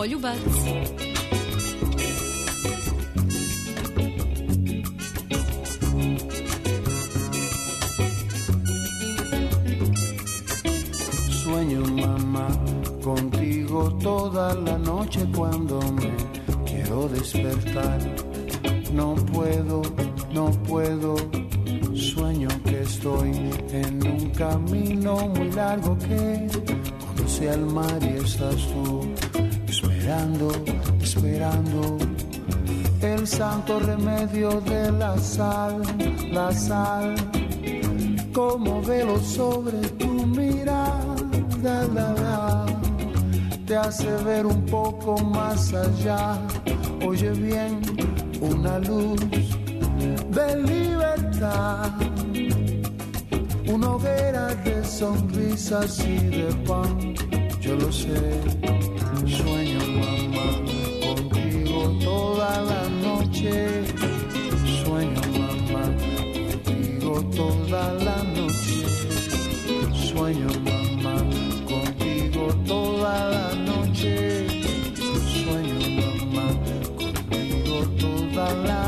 Poljubac. Sueño, mamá, contigo toda la noche cuando me quiero despertar. No puedo, no puedo. Sueño que estoy en un camino muy largo que conduce al mar y estás tú esperando, esperando. El santo remedio de la sal, la sal, como velo sobre tu mirada, la, la, te hace ver un poco más allá. Oye bien, una luz de libertad, una hoguera de sonrisas y de pan. Yo lo sé, sueño, mamá, contigo toda la noche. Sueño, mamá, contigo toda la noche. Sueño, mamá, contigo toda la noche. Sueño, mamá, contigo toda la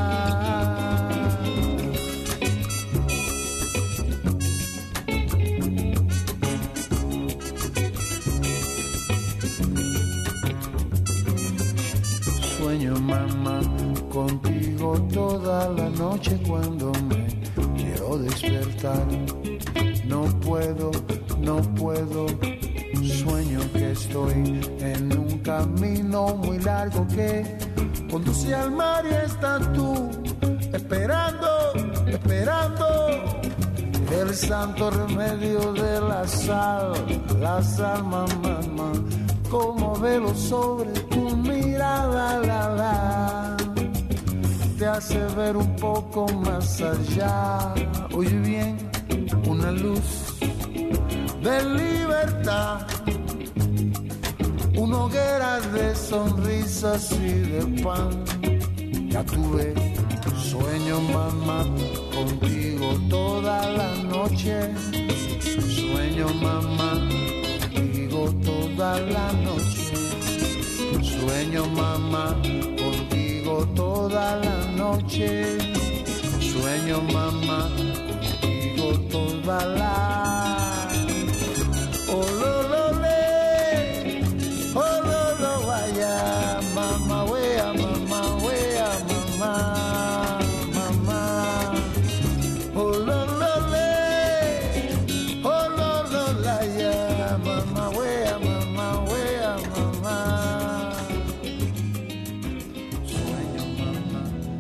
Sueño, mamá, contigo toda la noche cuando me quiero despertar. No puedo, no puedo. Sueño que estoy en un camino muy largo que conduce al mar y estás tú esperando, esperando. El santo remedio de la sal, la sal, mamá, mamá, como velo sobre tu mirada, la, la, te hace ver un poco más allá. Oye bien, una luz de libertad, una hoguera de sonrisas y de pan. Ya tuve sueño, mamá, contigo toda la noche. Sueño, mamá, contigo toda la noche. Sueño, mamá, contigo toda la noche. Sueño, mamá, contigo toda la. Oh, lo, lo, le. Oh, lo, lo, vaya. Mamá, wea, mamá, wea, mamá. Mamá. Oh, lo, lo, le. Oh, lo, lo, la, ya. Mamá, wea, mamá, wea, mamá. Sueño, mamá.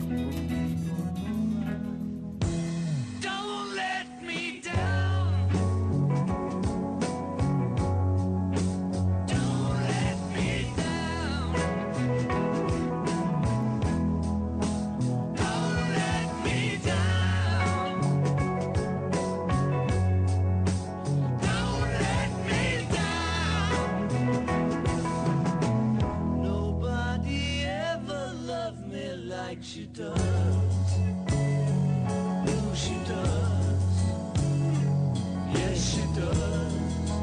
Don't let me down. Don't let me down. Don't let me down. Don't let me down. Nobody ever loved me like she does. Oh, she does. Yes, she does.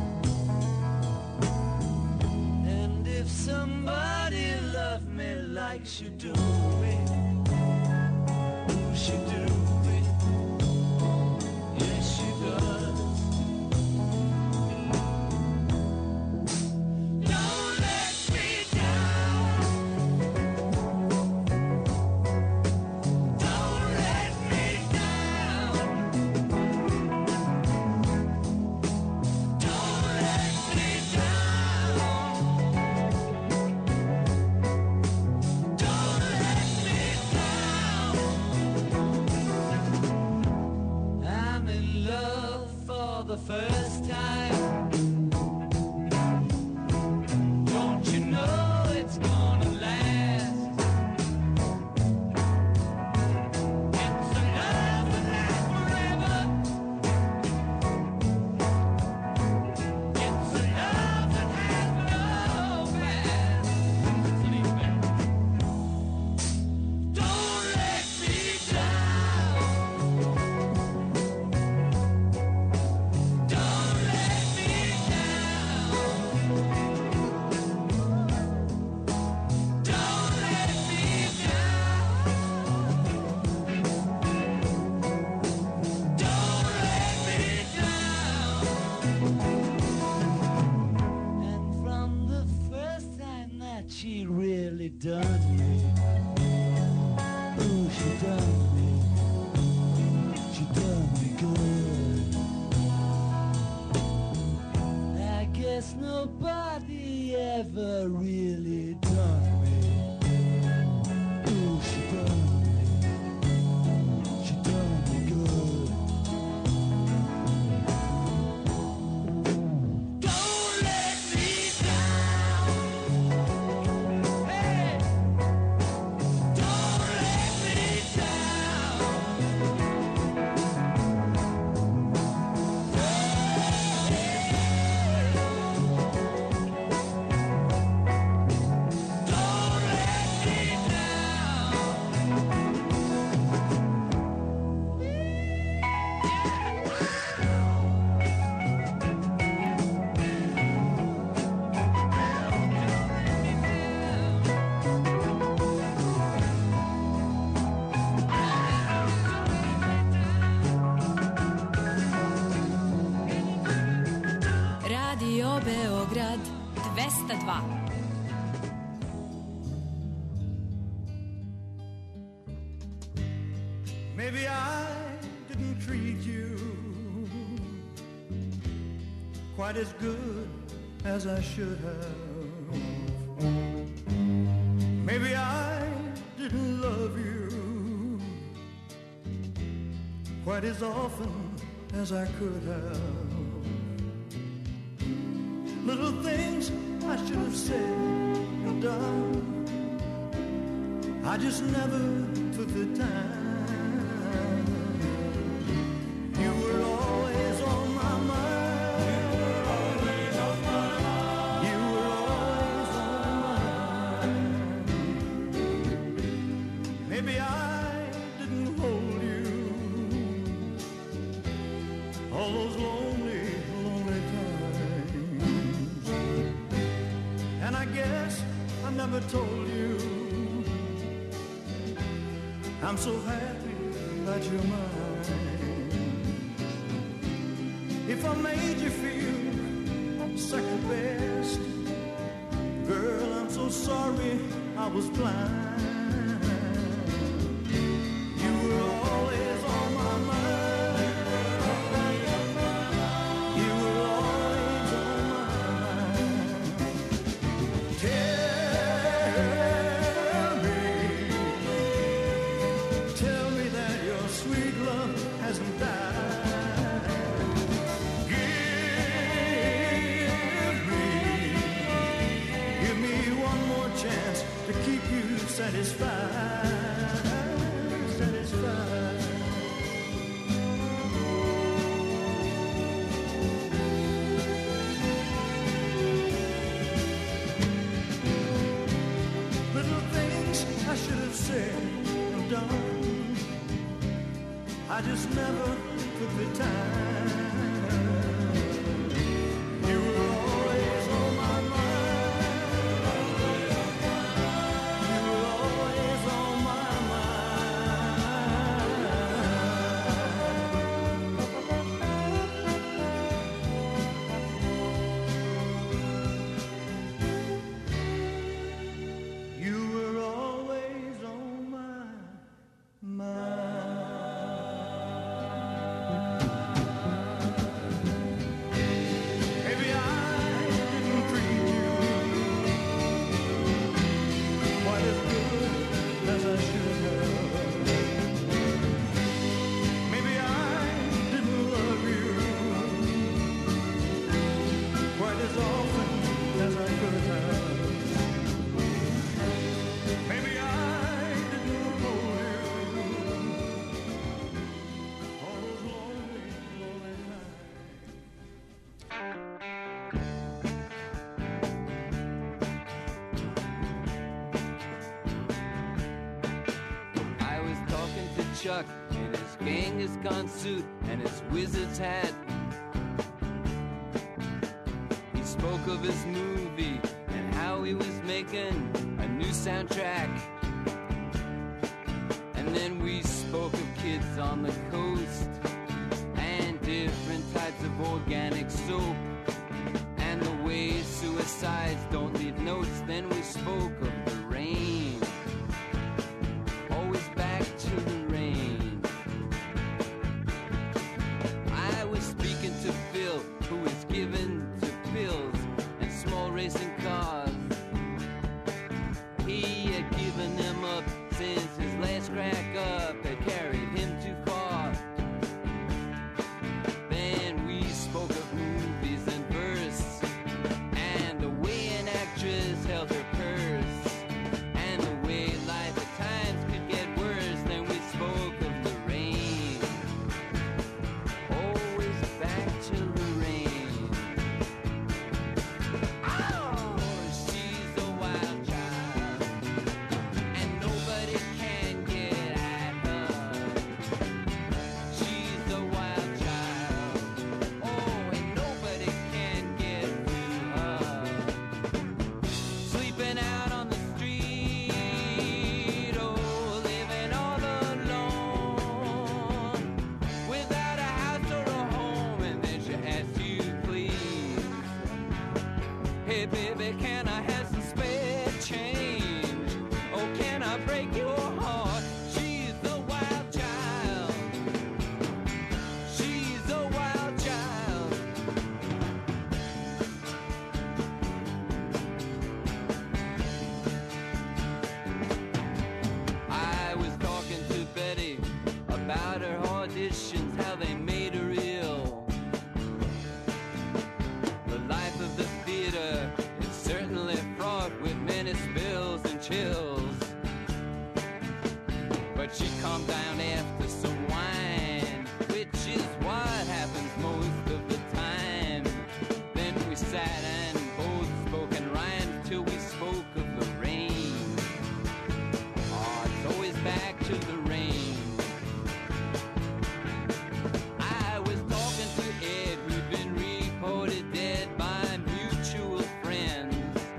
And if somebody loved me like she do me, oh, she do me. Yes, she does. Don't let me down. Don't let me down. Don't let me down. Don't let done me. Ooh, she done me. She done me good. I guess nobody ever really done me. Ooh, she done me. She done me good. Don't let me down. Hey, don't let me down. Don't let me Radio Beograd dvesta dva. Maybe I didn't treat you quite as good as I should have. Maybe I didn't love you quite as often as I could have. Little things I should have said and done, I just never took the time. You were always on my mind. You were always on my mind. Maybe I didn't hold you all those lonely, lonely times. And I guess I never told you I'm so happy that you're mine. If I made you feel second best, girl, I'm so sorry I was blind. You were always on my mind. You were always on my mind. Tell me, tell me that your sweet love hasn't died. Give me, give me one more chance to keep you satisfied, satisfied. Little things I should have said and done, I just never took the time. You were always on my mind. You were always on my mind. You were always on my Maybe I didn't treat you quite as good as I should have. Maybe I didn't love you quite as often as I could have. Maybe I didn't hold you all those lonely, lonely nights. I was talking to Chuck in his Genghis Khan suit and his wizard's hat. He spoke of his movie and how he was making a new soundtrack. And then we spoke of kids on the coast and different types of organic soap and the way suicides don't leave notes. Then we spoke of the rain Hey baby, can I have some spare change? Oh, can I break your heart? She's a wild child. She's a wild child. I was talking to Betty about her auditions, how they made her ill. The life of the theater is certainly fraught with many spills and chills. But she calmed down after some wine, which is what happens most of the time. Then we sat and both spoke in rhymes till we spoke of the rain. Oh, it's always back to the rain. I was talking to Ed, who'd been reported dead by mutual friends.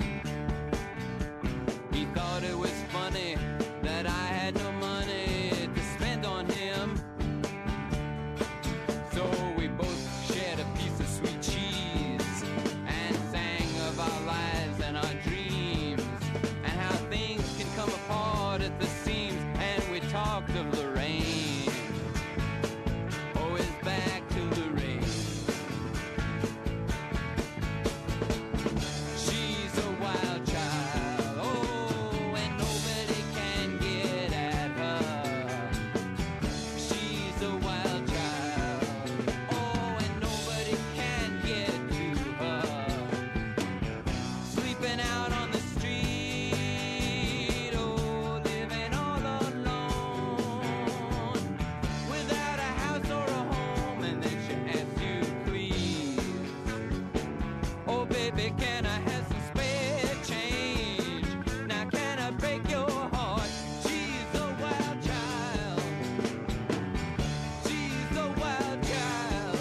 He thought it was funny that I had no money to spend on him. So we both shared a piece of sweet cheese and sang of our lives and our dreams and how things can come apart at the seams. And we talked of the rain. Oh, it's back to the rain. She's a wild child. Oh, and nobody can get at her. She's a wild child. Oh, and nobody can get to her. Sleeping out on the street. Oh, living all alone. Without a house or a home. And then she asks you, please. Oh, baby, can I have some spare change? Now, can I break your heart? She's a wild child. She's a wild child.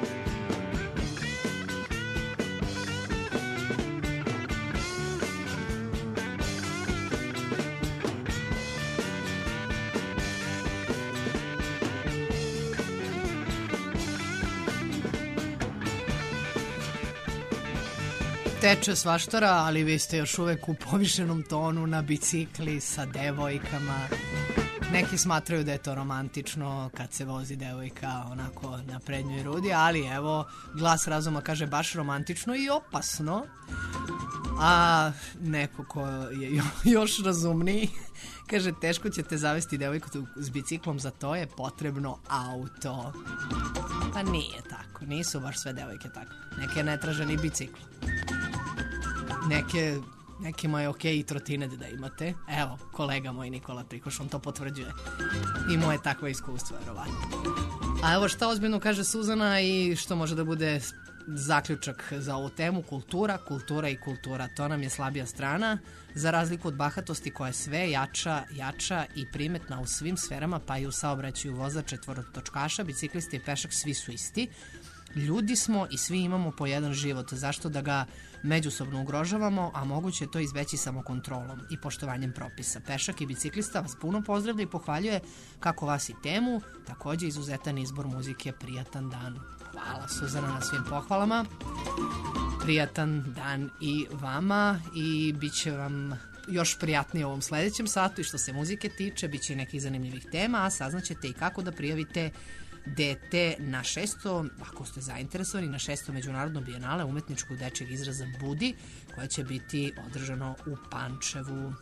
Teče svaštara, ali vi ste još uvek u povišenom tonu na bicikli sa devojkama. Neki smatraju da je to romantično kad se vozi devojka onako na prednjoj rudi, ali evo, glas razuma kaže baš romantično i opasno. A neko ko je jo- još razumniji kaže teško ćete zavesti devojku tu s biciklom, za to je potrebno auto. Pa nije tako, nisu baš sve devojke tako. Neke ne traže ni bicikl. Neke, nekima je okej i trotinet da imate. Evo, kolega moj Nikola Prikoš, on to potvrđuje. Imao je takvo iskustvo, verovatno. A evo šta ozbiljno kaže Suzana i što može da bude zaključak za ovu temu. Kultura, kultura i kultura. To nam je slabija strana. Za razliku od bahatosti koja je sve jača, jača i primetna u svim sferama, pa i u saobraćaju vozač, četvorotočkaša, biciklisti i pešak, svi su isti. Ljudi smo i svi imamo po jedan život. Zašto da ga međusobno ugrožavamo, a moguće je to izbeći samokontrolom i poštovanjem propisa. Pešak i biciklista vas puno pozdravlja i pohvaljuje kako vas i temu, takođe izuzetan izbor muzike, prijatan dan. Hvala Suzana na svim pohvalama. Prijatan dan i vama i bit će vam još prijatnije u ovom sledećem satu i što se muzike tiče, bit će i nekih zanimljivih tema, a saznaćete i kako da prijavite dete na šesto, ako ste zainteresovani, na šesto međunarodno bijenale umetničkog dečjeg izraza Budi, koje će biti održano u Pančevu.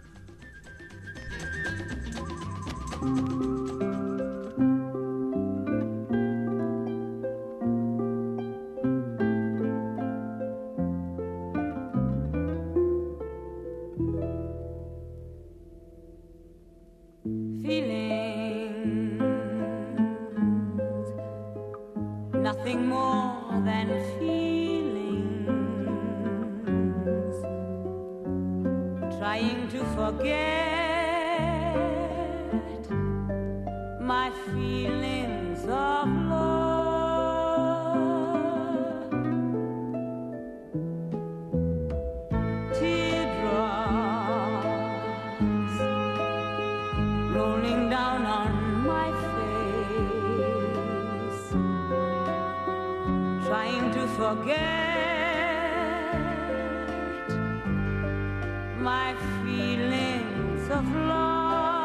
Nothing more than feelings, trying to forget my feelings of love. Teardrops rolling down on my face, trying to forget my feelings of love.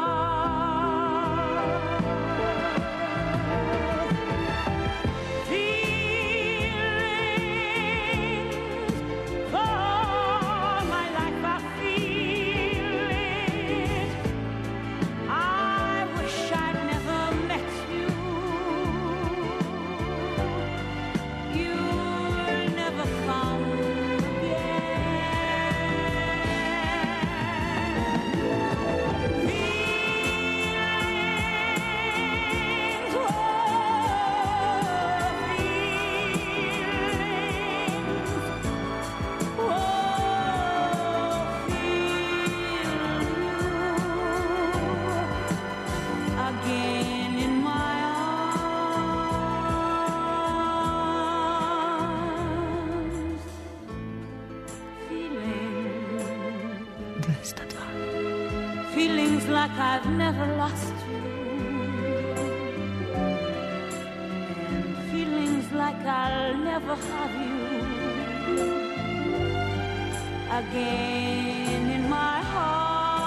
Feelings like I've never lost you, and feelings like I'll never have you again in my heart.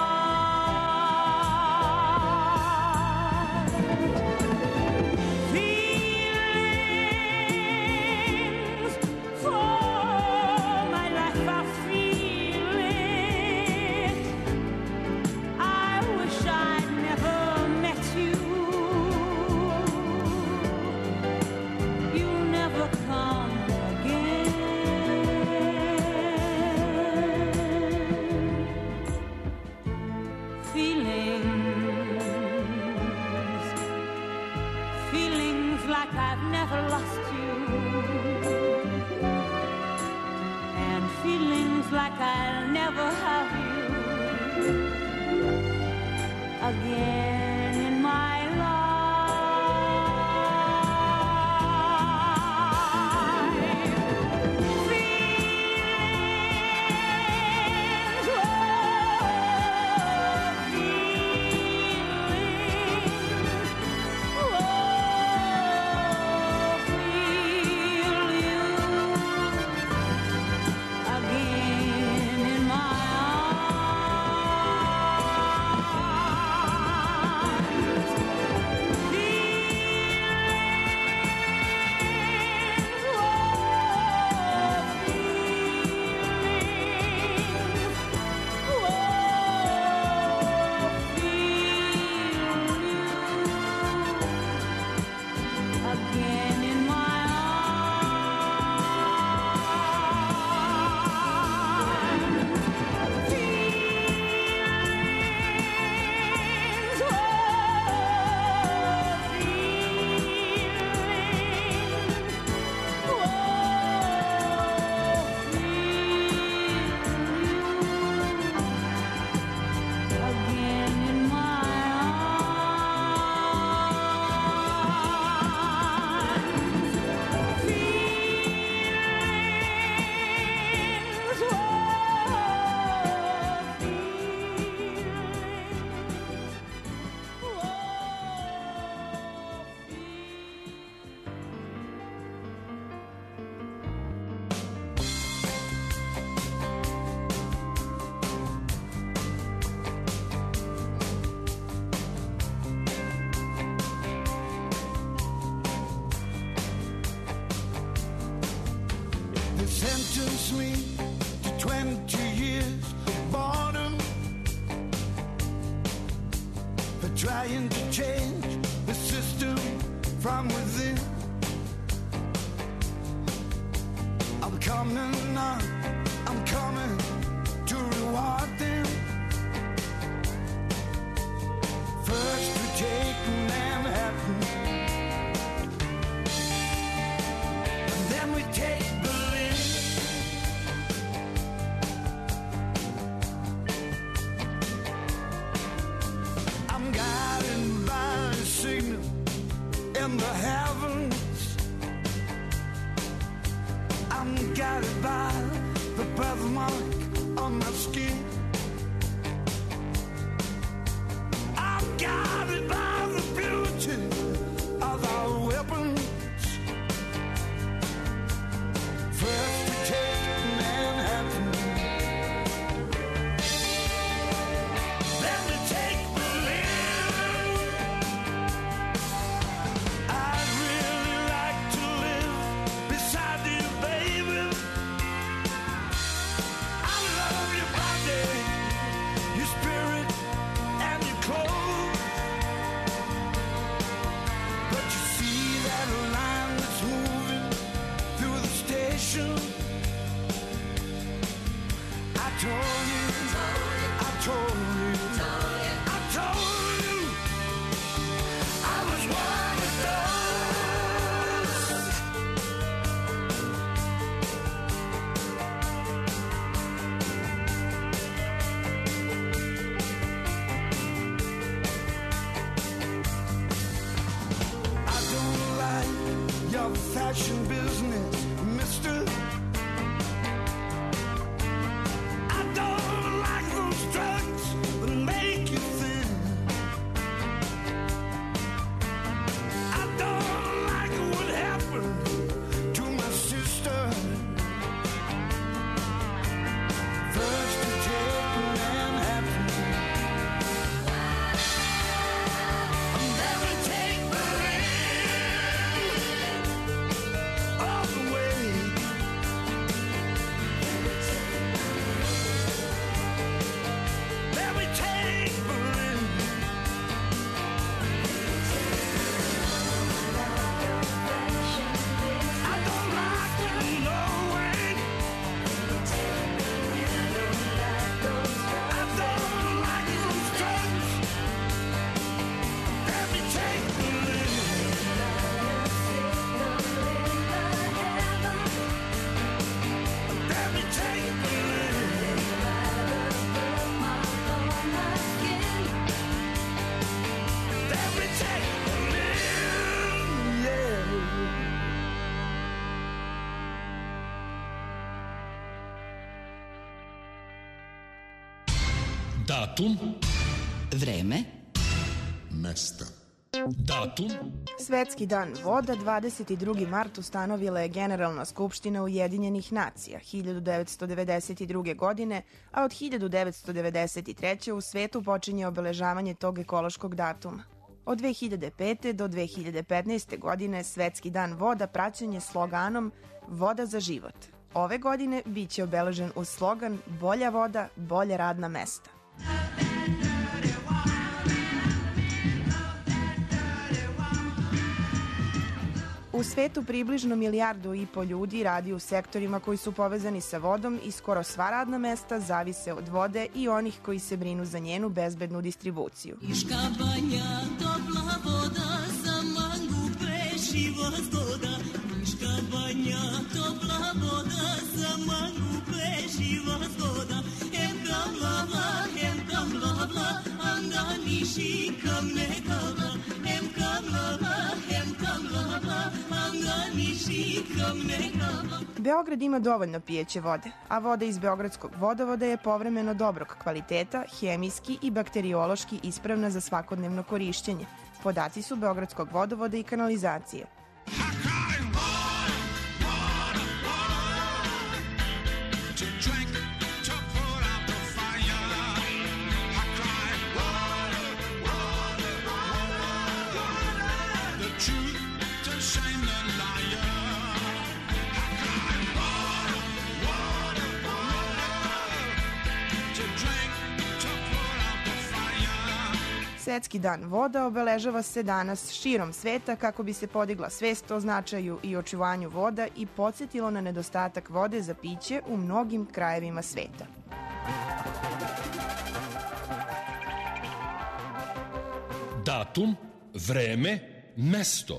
Feelings for my life I feel it. I wish I'd never met you. You'll never come again. Feelings, feelings like I've never lost you, and feelings like I'll never have you again in my life. Feelings, oh, feelings, oh, feel you again in my again in my arms. Feelings, oh, feelings, oh, feel again in my They sentenced me to twenty years of boredom for trying to change the system from within. I'm coming on, I'm coming to reward them. First we take Manhattan, and then we take Berlin. I'm guided by a signal in the heavens. I'm guided by fashion business, mister. I don't like those drugs that make you thin. I don't like what happened to my sister. First you take Manhattan, and then we take Berlin all the way. Then we take Berlin. I don't like it, no way. I don't like those drugs. Let me take Berlin. Let me take Berlin. Let me take Berlin, yeah. Datum, Vreme, mesta. Datum, Svetski dan voda dvadeset drugi mart ustanovila je Generalna skupština Ujedinjenih nacija hiljadu devetsto devedeset druge. godine, a od hiljadu devetsto devedeset treće. u svetu počinje obeležavanje tog ekološkog datuma. Od dve hiljade pete. do dve hiljade petnaeste. godine Svetski dan voda praćen je sloganom Voda za život. Ove godine biće obeležen uz slogan Bolja voda, bolja radna mesta. U svetu približno milijardu i po ljudi radi u sektorima koji su povezani sa vodom i skoro sva radna mesta zavise od vode i onih koji se brinu za njenu bezbednu distribuciju. Iška banja, topla voda, za mangu prešiva zgoda. Iška banja, topla voda, za mangu prešiva zgoda. Hem kam lava, hem kam lava, anda niši kam nekava. Hem kam lava, hem kam lava, anda niši kam nekava. Beograd ima dovoljno pijeće vode, a voda iz Beogradskog vodovoda je povremeno dobrog kvaliteta, hemijski i bakteriološki ispravna za svakodnevno korišćenje. Podaci su Beogradskog vodovoda i kanalizacije. Svetski dan voda obeležava se danas širom sveta kako bi se podigla svest o značaju i očuvanju voda i podsjetilo na nedostatak vode za piće u mnogim krajevima sveta. datum, vreme, mesto.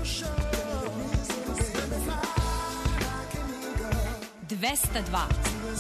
dvesta dva.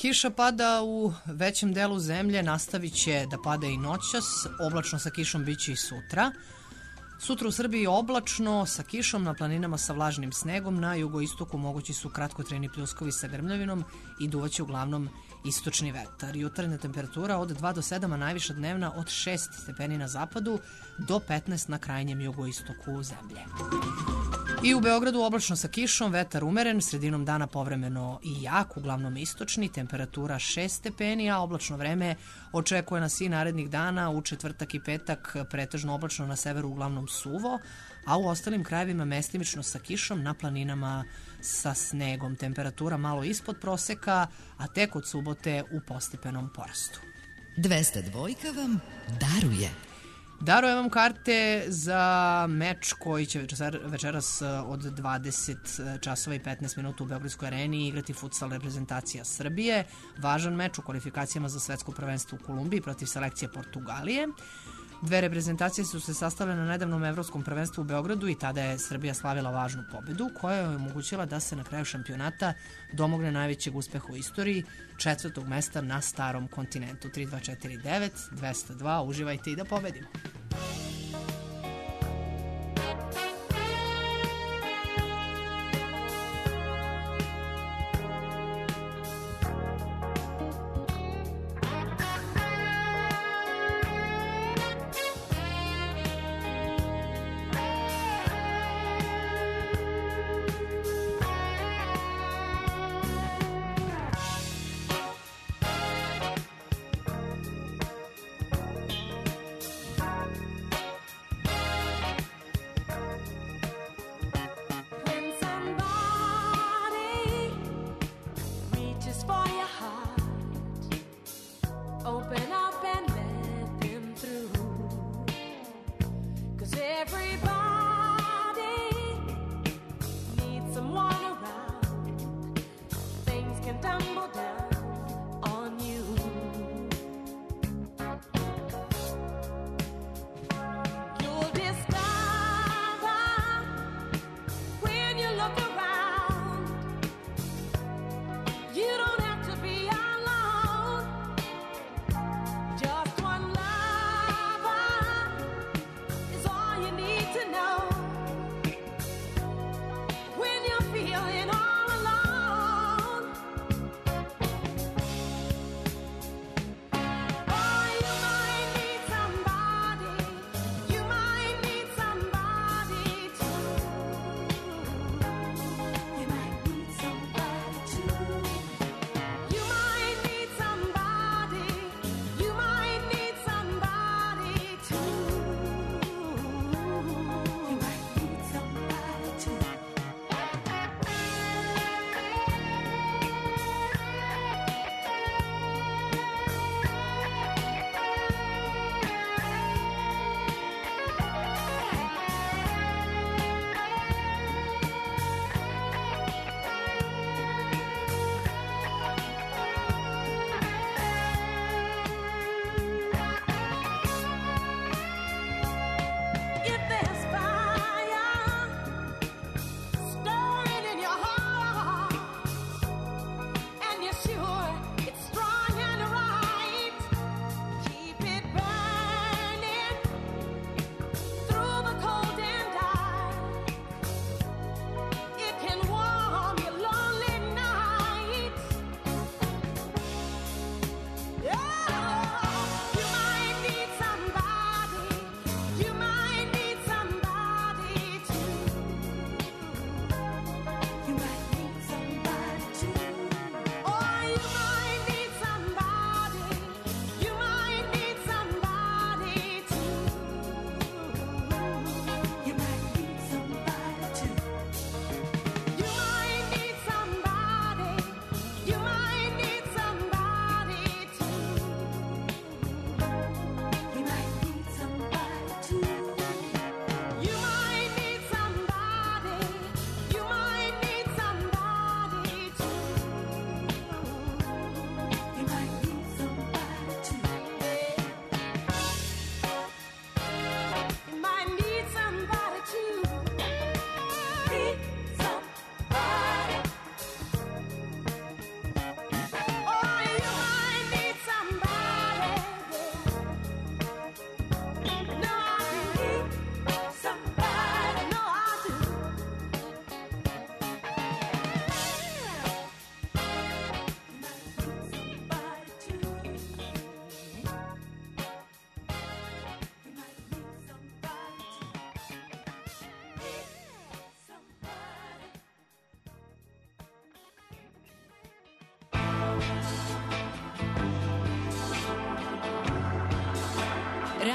Kiša pada u većem delu zemlje, nastavit će da pada i noćas, oblačno sa kišom biće i sutra. Sutra u Srbiji oblačno, sa kišom, na planinama sa vlažnim snegom, na jugoistoku mogući su kratkotrajni pljuskovi sa grmljavinom i duvaće uglavnom istočni vetar. Jutarnja temperatura od dva do sedam, a najviša dnevna od šest stepeni na zapadu do petnaest na krajnjem jugoistoku zemlje. I u Beogradu oblačno sa kišom, vetar umeren, sredinom dana povremeno i jak, uglavnom istočni, temperatura šest stepeni, a oblačno vreme očekuje nas i narednih dana, u četvrtak i petak pretežno oblačno, na severu uglavnom suvo, a u ostalim krajevima mestimično sa kišom, na planinama sa snegom. Temperatura malo ispod proseka, a tek od subote u postepenom porastu. dvesta dvojka vam daruje. Daruje vam karte za meč koji će večer, večeras od dvadeset časova i petnaest minuta u Beogradskoj areni igrati futsal reprezentacija Srbije. Važan meč u kvalifikacijama za svetsko prvenstvo u Kolumbiji protiv selekcije Portugalije. Dve reprezentacije su se sastavile na nedavnom evropskom prvenstvu u Beogradu i tada je Srbija slavila važnu pobedu koja je omogućila da se na kraju šampionata domogne najvećeg uspeha u istoriji, četvrtog mesta na starom kontinentu. tri dva četiri devet dvesta dva, uživajte i da pobedimo.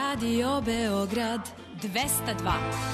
Radio Beograd dvesta dva.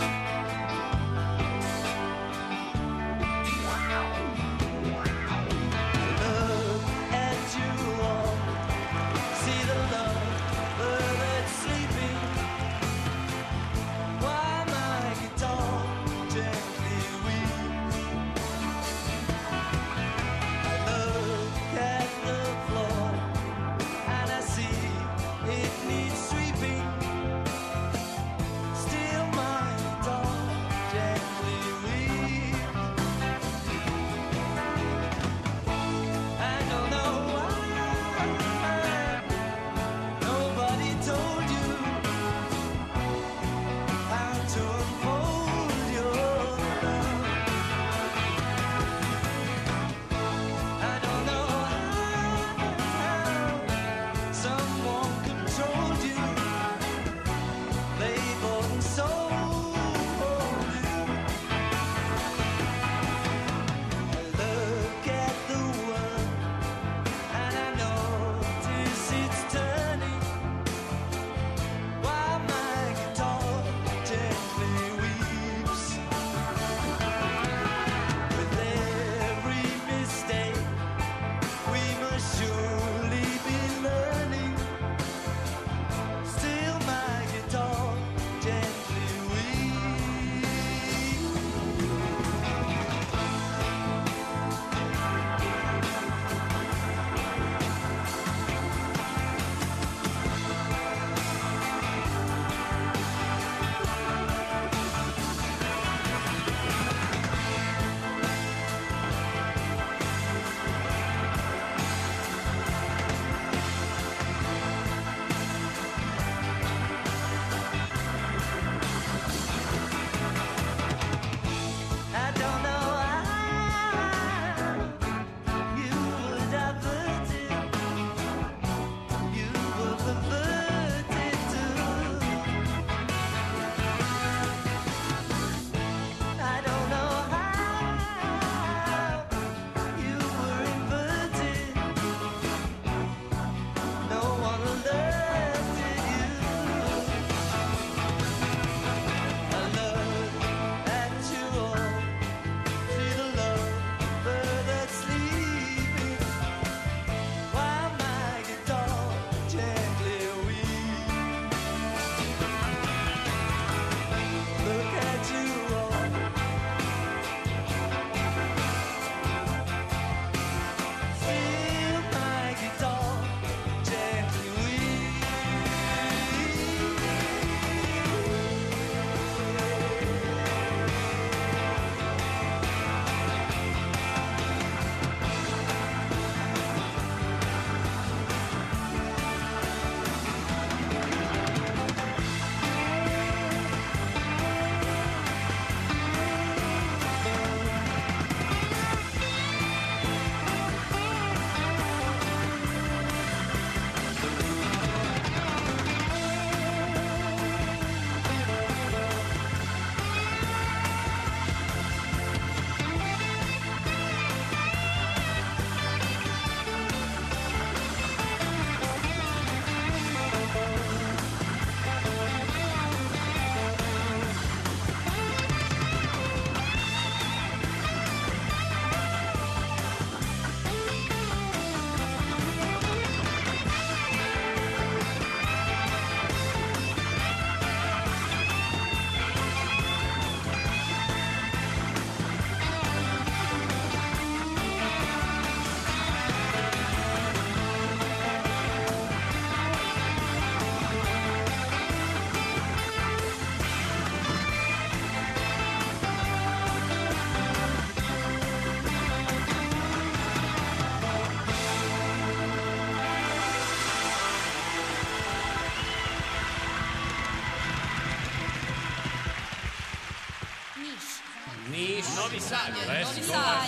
Novi Sad, Novi Sad,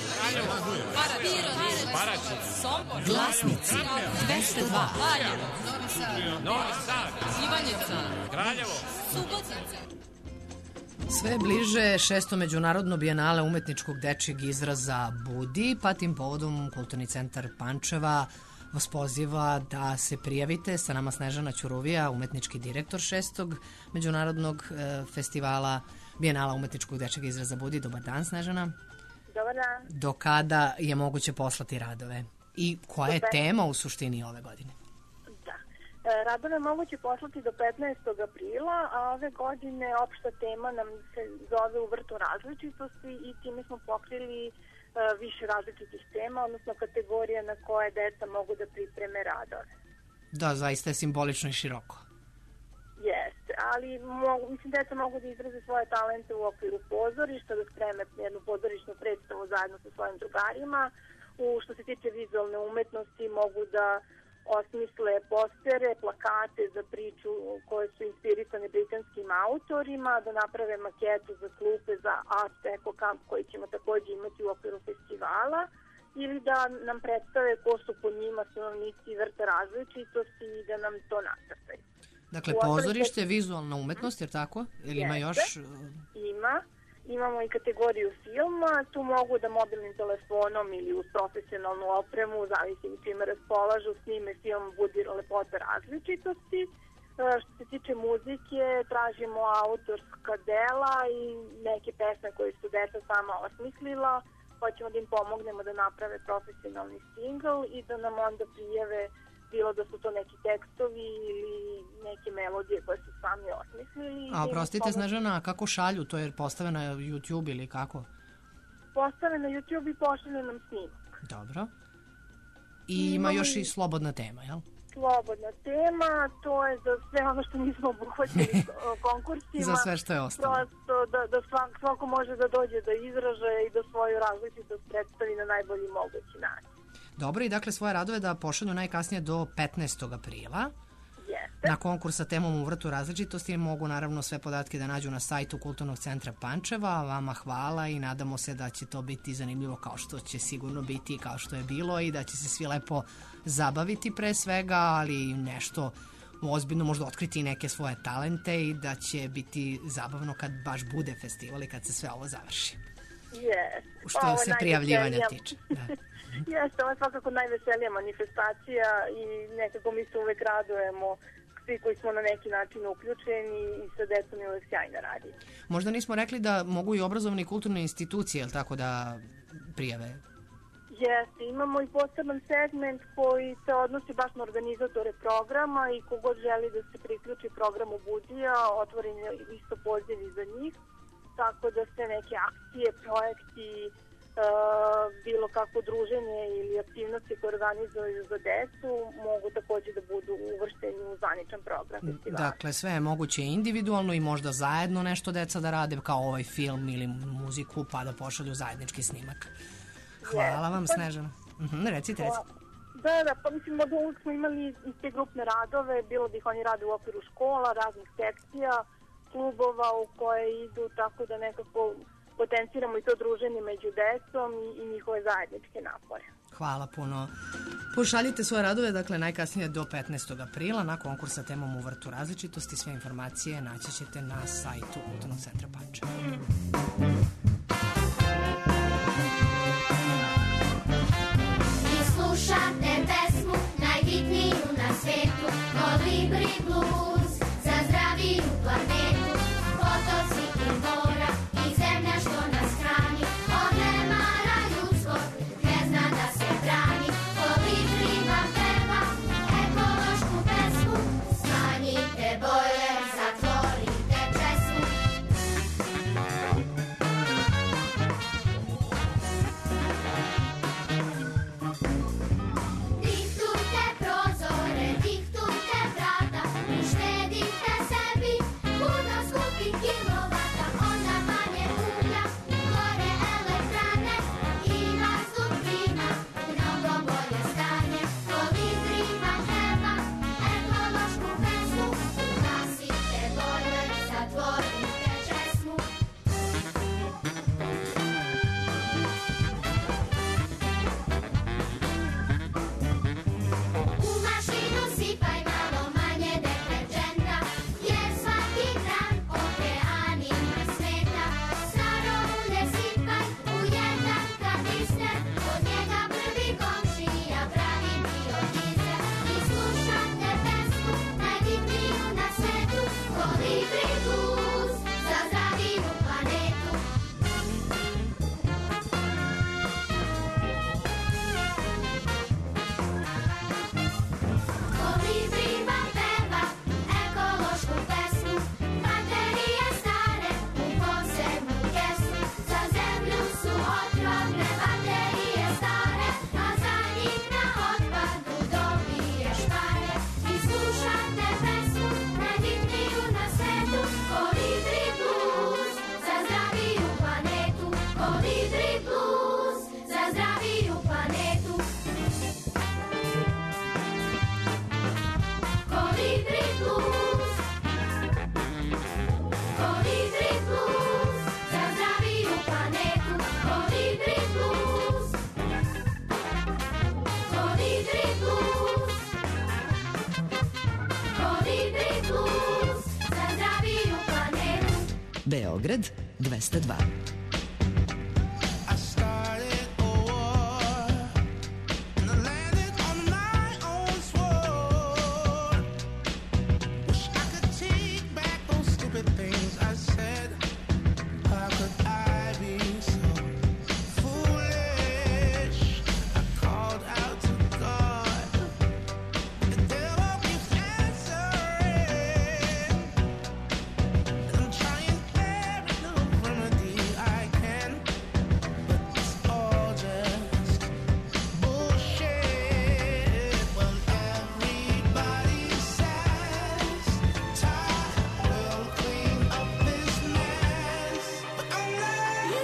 Paraćin, Sombor, Glasnici dvesta dva, Novi Sad, Ivanjica, Kraljevo, Subotica. Sve bliže šesto međunarodno bijenale umetničkog dečijeg izraza Budi, pa tim povodom Kulturni centar Pančeva vas poziva da se prijavite. Sa nama Snežana Ćuruvija, umetnički direktor šestog međunarodnog e, festivala Bijenala umetničkog dečeg izraza Budi. Dobar dan, Snežana. Dobar dan. Do kada je moguće poslati radove? I koja je tema u suštini ove godine? Da. E, radove je moguće poslati do petnaestog aprila, a ove godine opšta tema nam se zove U vrtu različitosti i time smo pokrili e, više različitih tema, odnosno kategorije na koje deca mogu da pripreme radove. Da, zaista je simbolično i široko. Jeste, ali mogu, mislim, deca mogu da izraze svoje talente u okviru pozorišta, da spreme jednu pozorišnu predstavu zajedno sa svojim drugarima. U što se tiče vizualne umetnosti mogu da osmisle postere, plakate za priču koje su inspirisane britanskim autorima, da naprave maketu za klupe za Art Eco Camp koji ćemo takođe imati u okviru festivala, ili da nam predstave ko su po njima stanovnici vrta različitosti i da nam to nacrtaju. Dakle, pozorište, vizualna umetnost, jer tako? Ili ima još? Ima. Imamo i kategoriju filma, tu mogu da mobilnim telefonom ili uz profesionalnu opremu, zavisi čime raspolažu, snime film Budi lepota različitosti. Što se tiče muzike, tražimo autorska dela i neke pesme koje su deca sama osmislila, hoćemo da im pomognemo da naprave profesionalni singl i da nam onda prijave bilo da su to neki tekstovi ili neke melodije koje su sami osmislili. A oprostite, Snežana, kako šalju? To je postave na YouTube ili kako? Postave na YouTube i pošalju nam snimak. Dobro. I ima još i slobodna tema, jel? Slobodna tema, to je za sve ono što nismo obuhvatili konkursima. Za sve što je ostalo. Prosto da, da svak, svako može da dođe do izražaja i da svoju različitost predstavi na najbolji mogući način. Dobro, i dakle svoje radove da pošalju najkasnije do petnaestog aprila. Jeste. Na konkurs sa temom U vrtu različitosti mogu naravno sve podatke da nađu na sajtu Kulturnog centra Pančeva. Vama hvala i nadamo se da će to biti zanimljivo kao što će sigurno biti i kao što je bilo i da će se svi lepo zabaviti pre svega, ali nešto ozbiljno možda otkriti neke svoje talente i da će biti zabavno kad baš bude festival i kad se sve ovo završi. Jeste. Što se prijavljivanja tiče. Da. Jeste, ovo je svakako najveselija manifestacija i nekako mi se uvek radujemo svi koji smo na neki način uključeni i sa decom je uvek sjajno radi. Možda nismo rekli da mogu i obrazovne i kulturne institucije, jel tako, da prijave? Jeste, imamo i poseban segment koji se odnosi baš na organizatore programa i kogod želi da se priključi programu Budija, otvoren je isto poziv i za njih, tako da se neke akcije, projekti, Uh, bilo kako druženje ili aktivnosti koje organizuju za decu mogu takođe da budu uvršteni u zvaničan program festivala. Dakle, sve je moguće individualno i možda zajedno nešto deca da rade, kao ovaj film ili muziku, pa da pošalju zajednički snimak. Hvala vam, Snežana. Uh-huh, recite, recite. Da, da, pa mislim da uvijek smo imali i te grupne radove, bilo da ih oni rade u okviru škola, raznih sekcija, klubova u koje idu, tako da nekako potenciramo i to druženje među decom i, i njihove zajedničke napore. Hvala puno. Pošaljite svoje radove, dakle, najkasnije do petnaestog aprila na konkurs sa temom U vrtu različitosti. Sve informacije naći ćete na sajtu Kulturnog centra Pančeva. Vi slušate pesmu najhitniju na svetu, Kolibri blues za zdraviju planetu, potoci i mora i zemlja što nas hrani, od nemara ljudskog ne zna da se brani. Kolibri vam peva ekološku pesmu, smanjite boje, zatvorite česmu. Dihtujte prozore, dihtujte vrata, ušte Kolibri blues za zdraviju planetu. Kolibri blues, kolibri blues za zdraviju planetu. Kolibri blues, kolibri blues, kolibri blues za zdraviju planetu. Beograd dvesta dva. I started a war and I landed on my own sword. Wish I could take back those stupid things I said. How could I be so foolish? I called out to God. The devil keeps answering. I'm trying every little remedy I can, but it's all just bullshit. When everybody says time will clean up this mess, but only you,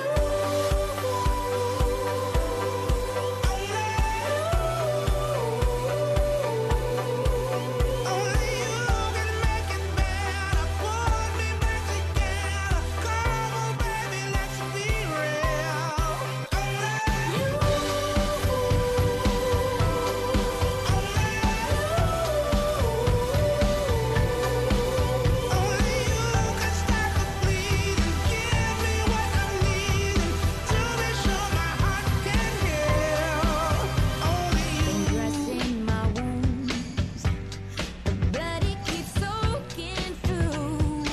only you can make it better. Put me back together. Come on, baby, let's be real. Only you, only you can stop the bleeding. Give me what I'm needing to be sure my heart can heal. Only you. Dressing my wounds, the blood it keeps soaking through.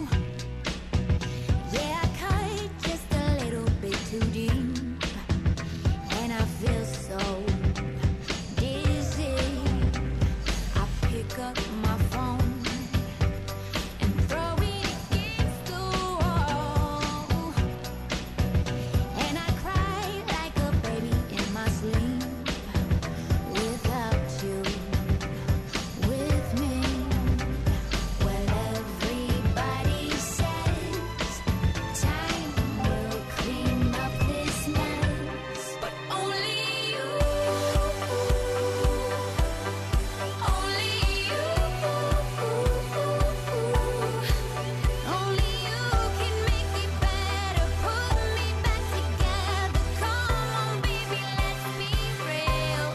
Yeah, I cut just a little bit too deep, and I feel so dizzy. I pick up my phone and throw it against the wall, and I cry like a baby in my sleep. Without you with me, well, everybody says time will clean up this mess, but only you, only you, only you can make it better. Put me back together. Come on, baby, let's be real.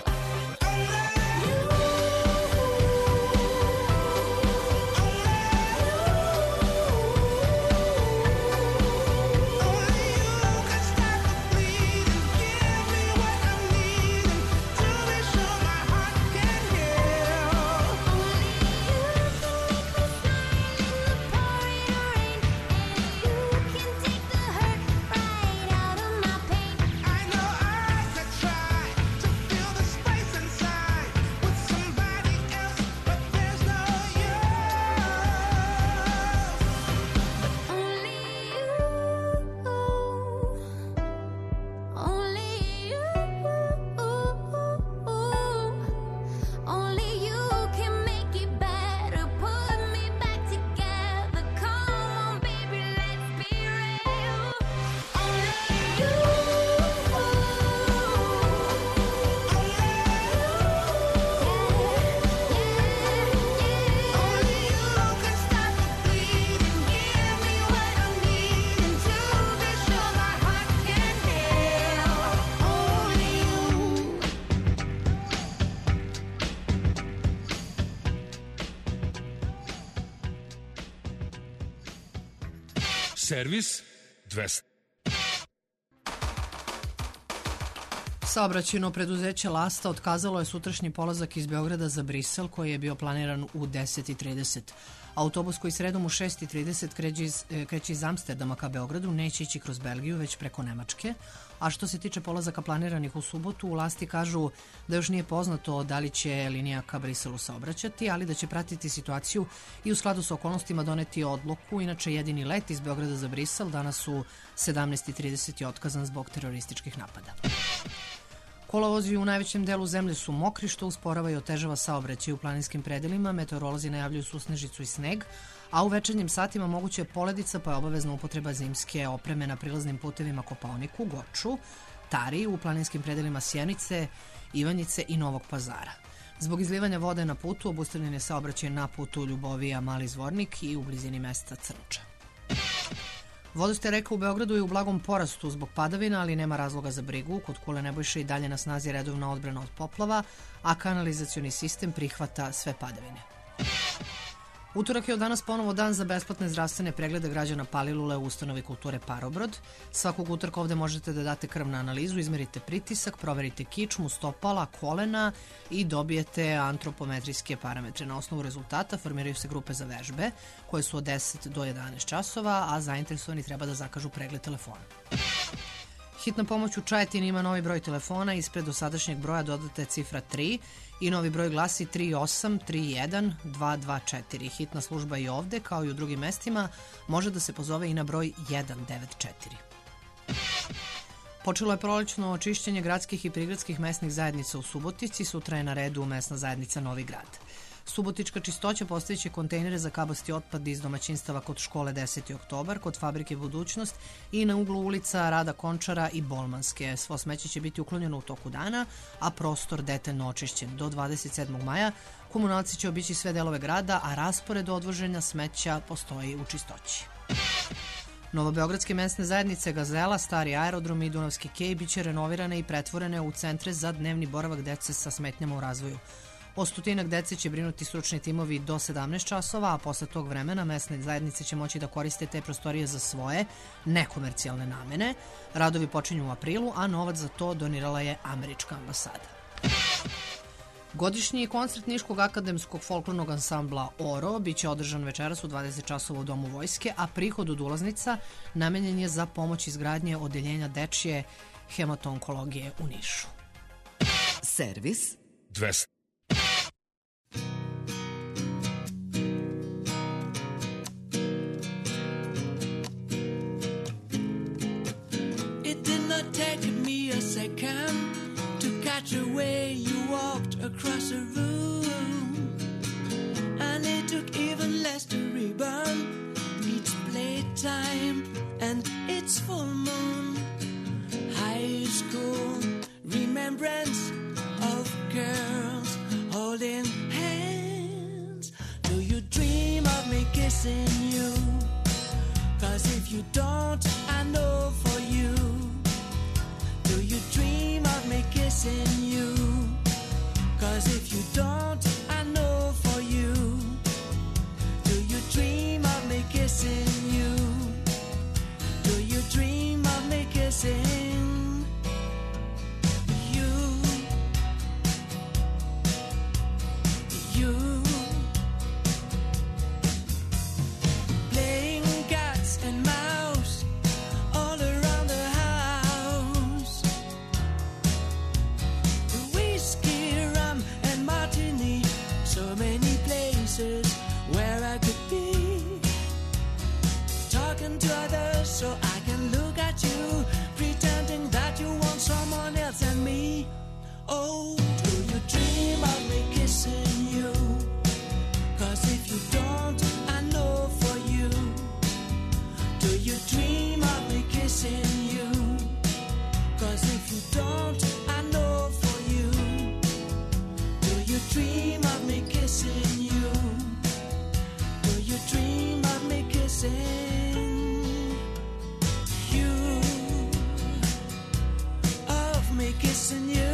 Only you can make it better. Put me back together. Come on, baby, let's be real. Only you, only you can stop the bleeding. Give me what I'm needing to be sure my heart can heal. Only you. Servis dvesta. Saobraćajno preduzeće Lasta otkazalo je sutrašnji polazak iz Beograda za Brisel koji je bio planiran u deset i trideset. Autobus koji sredom u šest i trideset kreće iz, e, kreće iz Amsterdama ka Beogradu neće ići kroz Belgiju već preko Nemačke. A što se tiče polazaka planiranih u subotu, u Lasti kažu da još nije poznato da li će linija ka Briselu saobraćati, ali da će pratiti situaciju i u skladu sa okolnostima doneti odluku. Inače, jedini let iz Beograda za Brisel danas u sedamnaest i trideset je otkazan zbog terorističkih napada. Kolovozi u najvećem delu zemlje su mokri, što usporava i otežava saobraćaj u planinskim predelima. Meteorolozi najavljuju susnežicu i sneg, a u večernjim satima moguće je poledica, pa je obavezna upotreba zimske opreme na prilaznim putevima Kopaoniku, Goču, Tari, u planinskim predelima Sjenice, Ivanjice i Novog Pazara. Zbog izlivanja vode na putu obustavljen je saobraćaj na putu Ljubovija Mali Zvornik i u blizini mesta Crnča. Vodostaje reka u Beogradu je u blagom porastu zbog padavina, ali nema razloga za brigu. Kod Kule Nebojše i dalje na snazi redovna odbrana od poplava, a kanalizacioni sistem prihvata sve padavine. Utorak je od danas ponovo dan za besplatne zdravstvene preglede građana Palilule u ustanovi kulture Parobrod. Svakog utorka ovde možete da date krv na analizu, izmerite pritisak, proverite kičmu, stopala, kolena i dobijete antropometrijske parametre. Na osnovu rezultata formiraju se grupe za vežbe, koje su od deset do jedanaest časova, a zainteresovani treba da zakažu pregled telefona. Hitna pomoć u Čajetini ima novi broj telefona, ispred dosadašnjeg broja dodata je cifra tri i novi broj glasi tri osam tri jedan dva dva četiri. Hitna služba i ovde, kao i u drugim mestima, može da se pozove i na broj jedan devet četiri. Počelo je prolećno očišćenje gradskih i prigradskih mesnih zajednica u Subotici, sutra je na redu mesna zajednica Novi Grad. Subotička čistoća postavit će kontejnere za kabasti otpad iz domaćinstava kod škole deseti oktobar, kod fabrike Budućnost i na uglu ulica Rada Končara i Bolmanske. Svo smeće će biti uklonjeno u toku dana, a prostor detaljno očišćen. Do dvadeset sedmog maja komunalci će obići sve delove grada, a raspored odvoženja smeća postoji u čistoći. Novobeogradske mesne zajednice Gazela, Stari aerodrom i Dunavski kej biće renovirane i pretvorene u centre za dnevni boravak dece sa smetnjama u razvoju. O stotinak dece će brinuti stručni timovi do sedamnaest časova, a posle tog vremena mesne zajednice će moći da koriste te prostorije za svoje nekomercijalne namene. Radovi počinju u aprilu, a novac za to donirala je američka ambasada. Godišnji koncert Niškog akademskog folklornog ansambla Oro biće održan večeras u dvadeset časova u Domu vojske, a prihod od ulaznica namenjen je za pomoć izgradnje odeljenja dečije hematonkologije u Nišu. Servis dvesta. It did not take me a second to catch the way you walked across the room, and it took even less to rebound each playtime and its full moon. High school remembrance of girls holding hands. Do you dream of me kissing you? 'Cause if you don't, I know for you. Do you dream of me kissing you? 'Cause if you don't, I know for you. Do you dream of me kissing you? Do you dream of me kissing you? You playing cats and mouse all around the house. Whiskey, rum and martini, so many places where I could be. Talking to others so I can look at you, pretending that you want someone else than me. Oh, do you dream of me kissing you? 'Cause if you don't, I know for you. Do you dream of me kissing you? 'Cause if you don't, I know for you. Do you dream of me kissing you? Do you dream of me kissing you? Of me kissing you?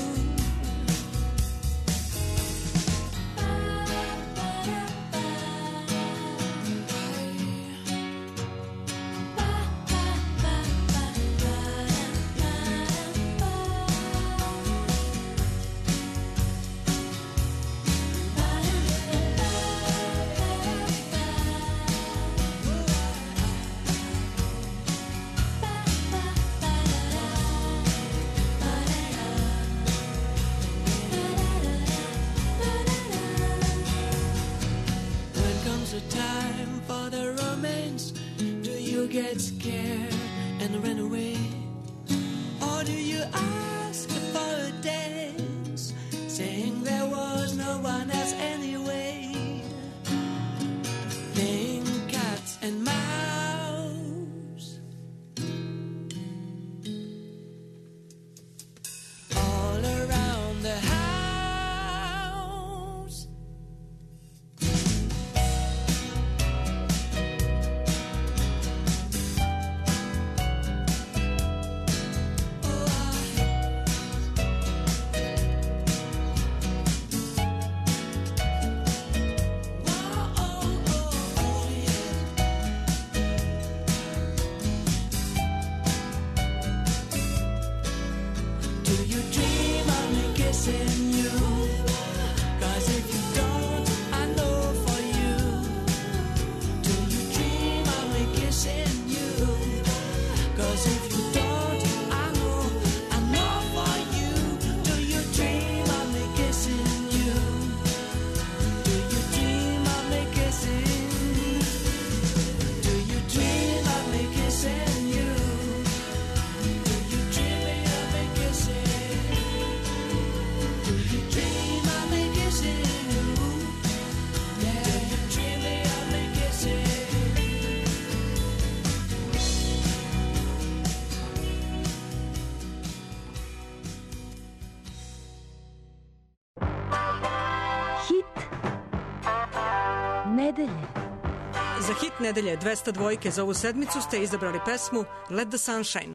When comes the time for the romance, do you get scared and run away? Or do you ask for a you dream of me kissing you? 'Cause if you don't, I know for you. Do you dream of me kissing you? 'Cause if you don't, I know, I know for you. Do you dream of me kissing you? Do you dream of me kissing? Do you dream of me kissing you? Do you dream of me kissing? Do you dream of me kissing you? Yeah, do you dream of me kissing? Hit nedelje. Za hit nedelje dvesta dvojke za ovu sedmicu ste izabrali pesmu Let the Sunshine.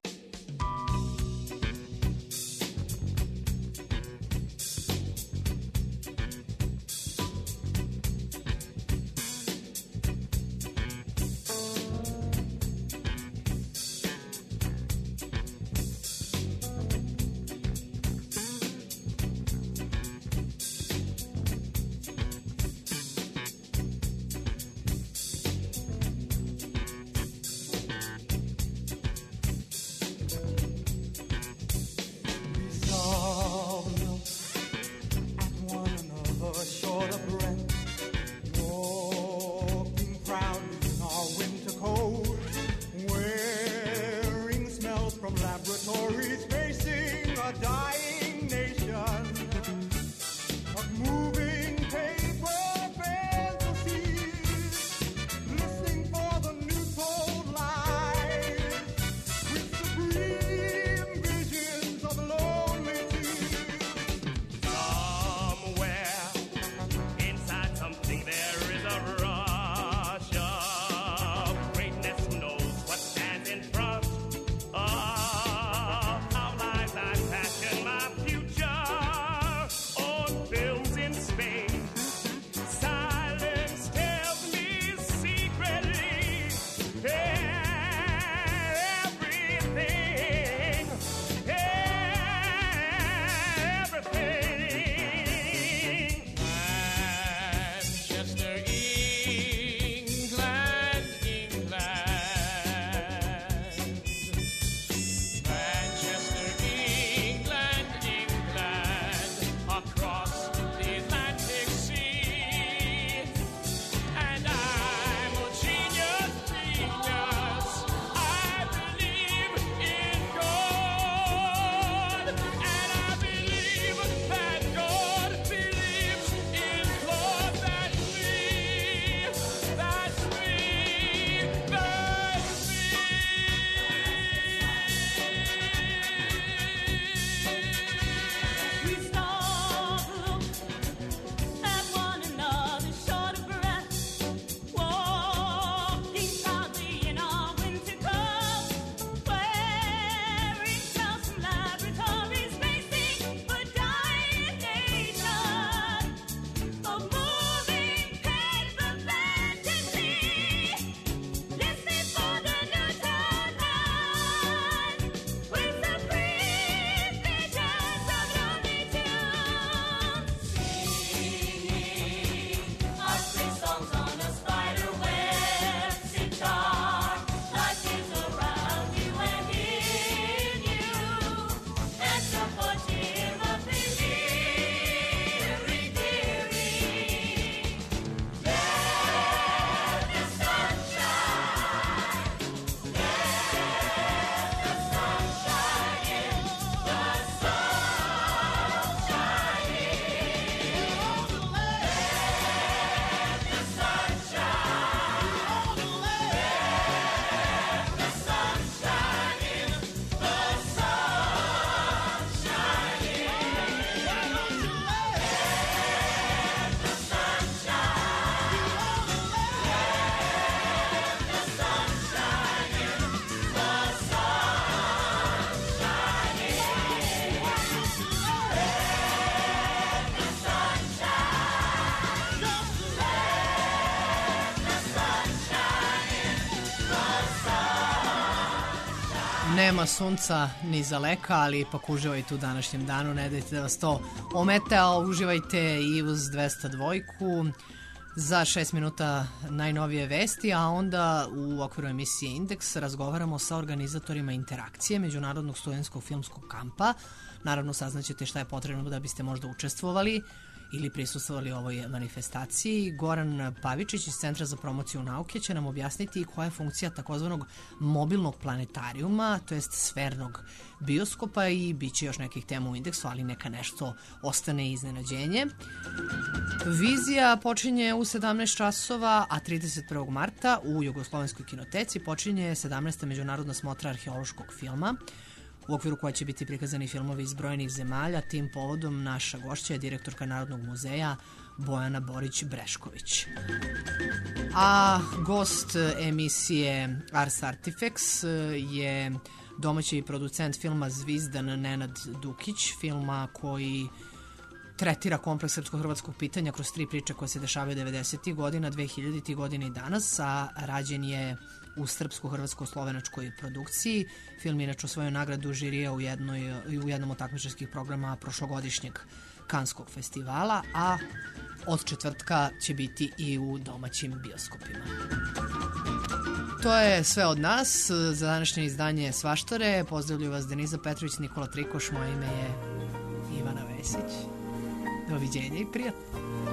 Nema sunca ni za leka, ali ipak uživajte u današnjem danu, ne dajte da vas to omete, a uživajte i uz dvesta dva. Za šest minuta najnovije vesti, a onda u okviru emisije Indeks razgovaramo sa organizatorima interakcije Međunarodnog studentskog filmskog kampa. Naravno, saznaćete šta je potrebno da biste možda učestvovali ili prisustvovali ovoj manifestaciji. Goran Pavičić iz Centra za promociju nauke će nam objasniti koja je funkcija takozvanog mobilnog planetarijuma, to jest sfernog bioskopa, i bit će još nekih tema u Indeksu, ali neka nešto ostane iznenađenje. Vizija počinje u sedamnaest časova, a trideset prvog marta u Jugoslovenskoj kinoteci počinje sedamnaesta međunarodna smotra arheološkog filma, u okviru koja će biti prikazani filmovi iz brojnih zemalja. Tim povodom naša gošća je direktorka Narodnog muzeja Bojana Borić-Brešković. A gost emisije Ars Artifacts je domaći producent filma Zvizdan Nenad Dukić, filma koji tretira kompleks srpsko-hrvatskog pitanja kroz tri priče koje se dešavaju devedesetih godina, dvehiljaditih godina i danas, a rađen je u srpsko-hrvatsko-slovenačkoj produkciji. Film je inače osvojio nagradu žirija u, jednoj, u jednom od takmičarskih programa prošlogodišnjeg Kanskog festivala, a od četvrtka će biti i u domaćim bioskopima. To je sve od nas za današnje izdanje Svaštore. Pozdravljuju vas Deniza Petrović, Nikola Trikoš, moje ime je Ivana Vesić. Doviđenja i prijatno.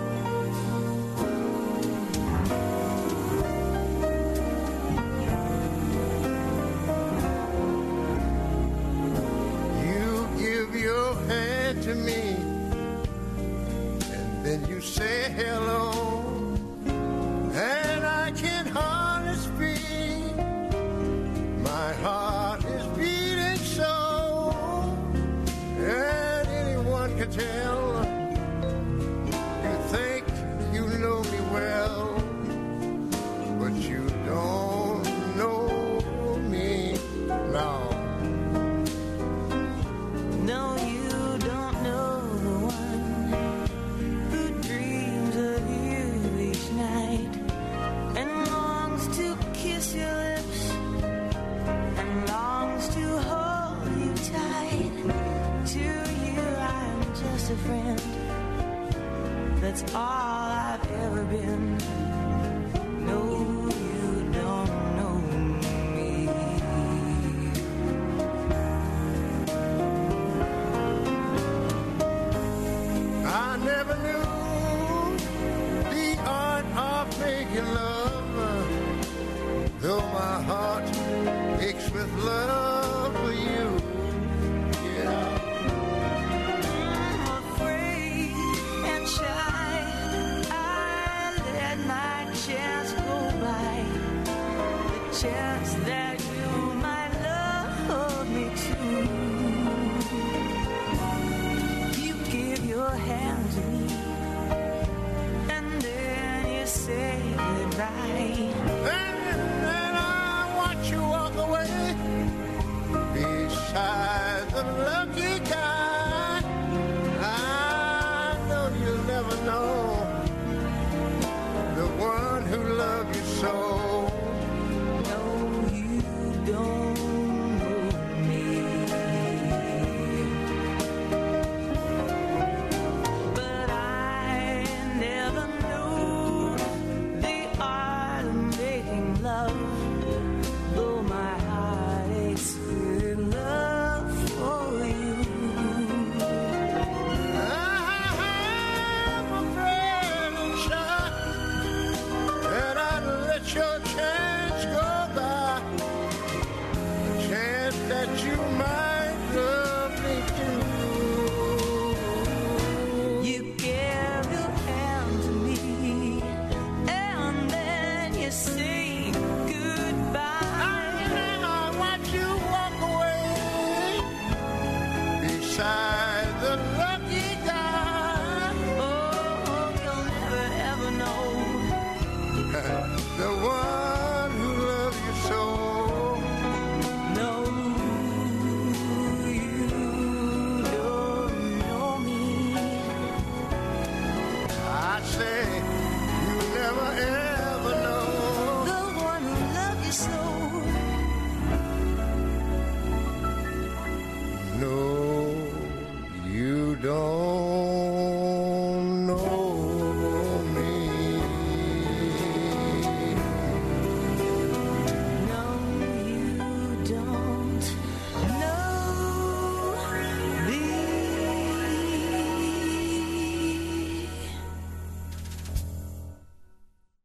To me, and then you say hello, and I can hardly speak. My heart is beating so, and anyone can tell. You think you know me well, but you don't know me now. No, you your lips and longs to hold you tight. To you I'm just a friend, that's all I've ever been. No, you don't know me. I never knew the art of making love, though my heart aches with love for you. Yeah. I'm afraid and shy, I let my chance go by, the chance that you might love me too. You give your hand to me, and then you say goodbye. Beside the lucky guy, I know you'll never know the one who loved you so. No, you don't know me, but I never knew the art of making love. Though my heart aches with love for you, I'm afraid and shy that I'd let your chance go by, the chance that you might love me too. you gave your hand to me, and then you say goodbye. Beside the lucky guy, oh, you'll never ever know the one who loves you so. No, you don't know me. I say you never ever know the one who loved you so.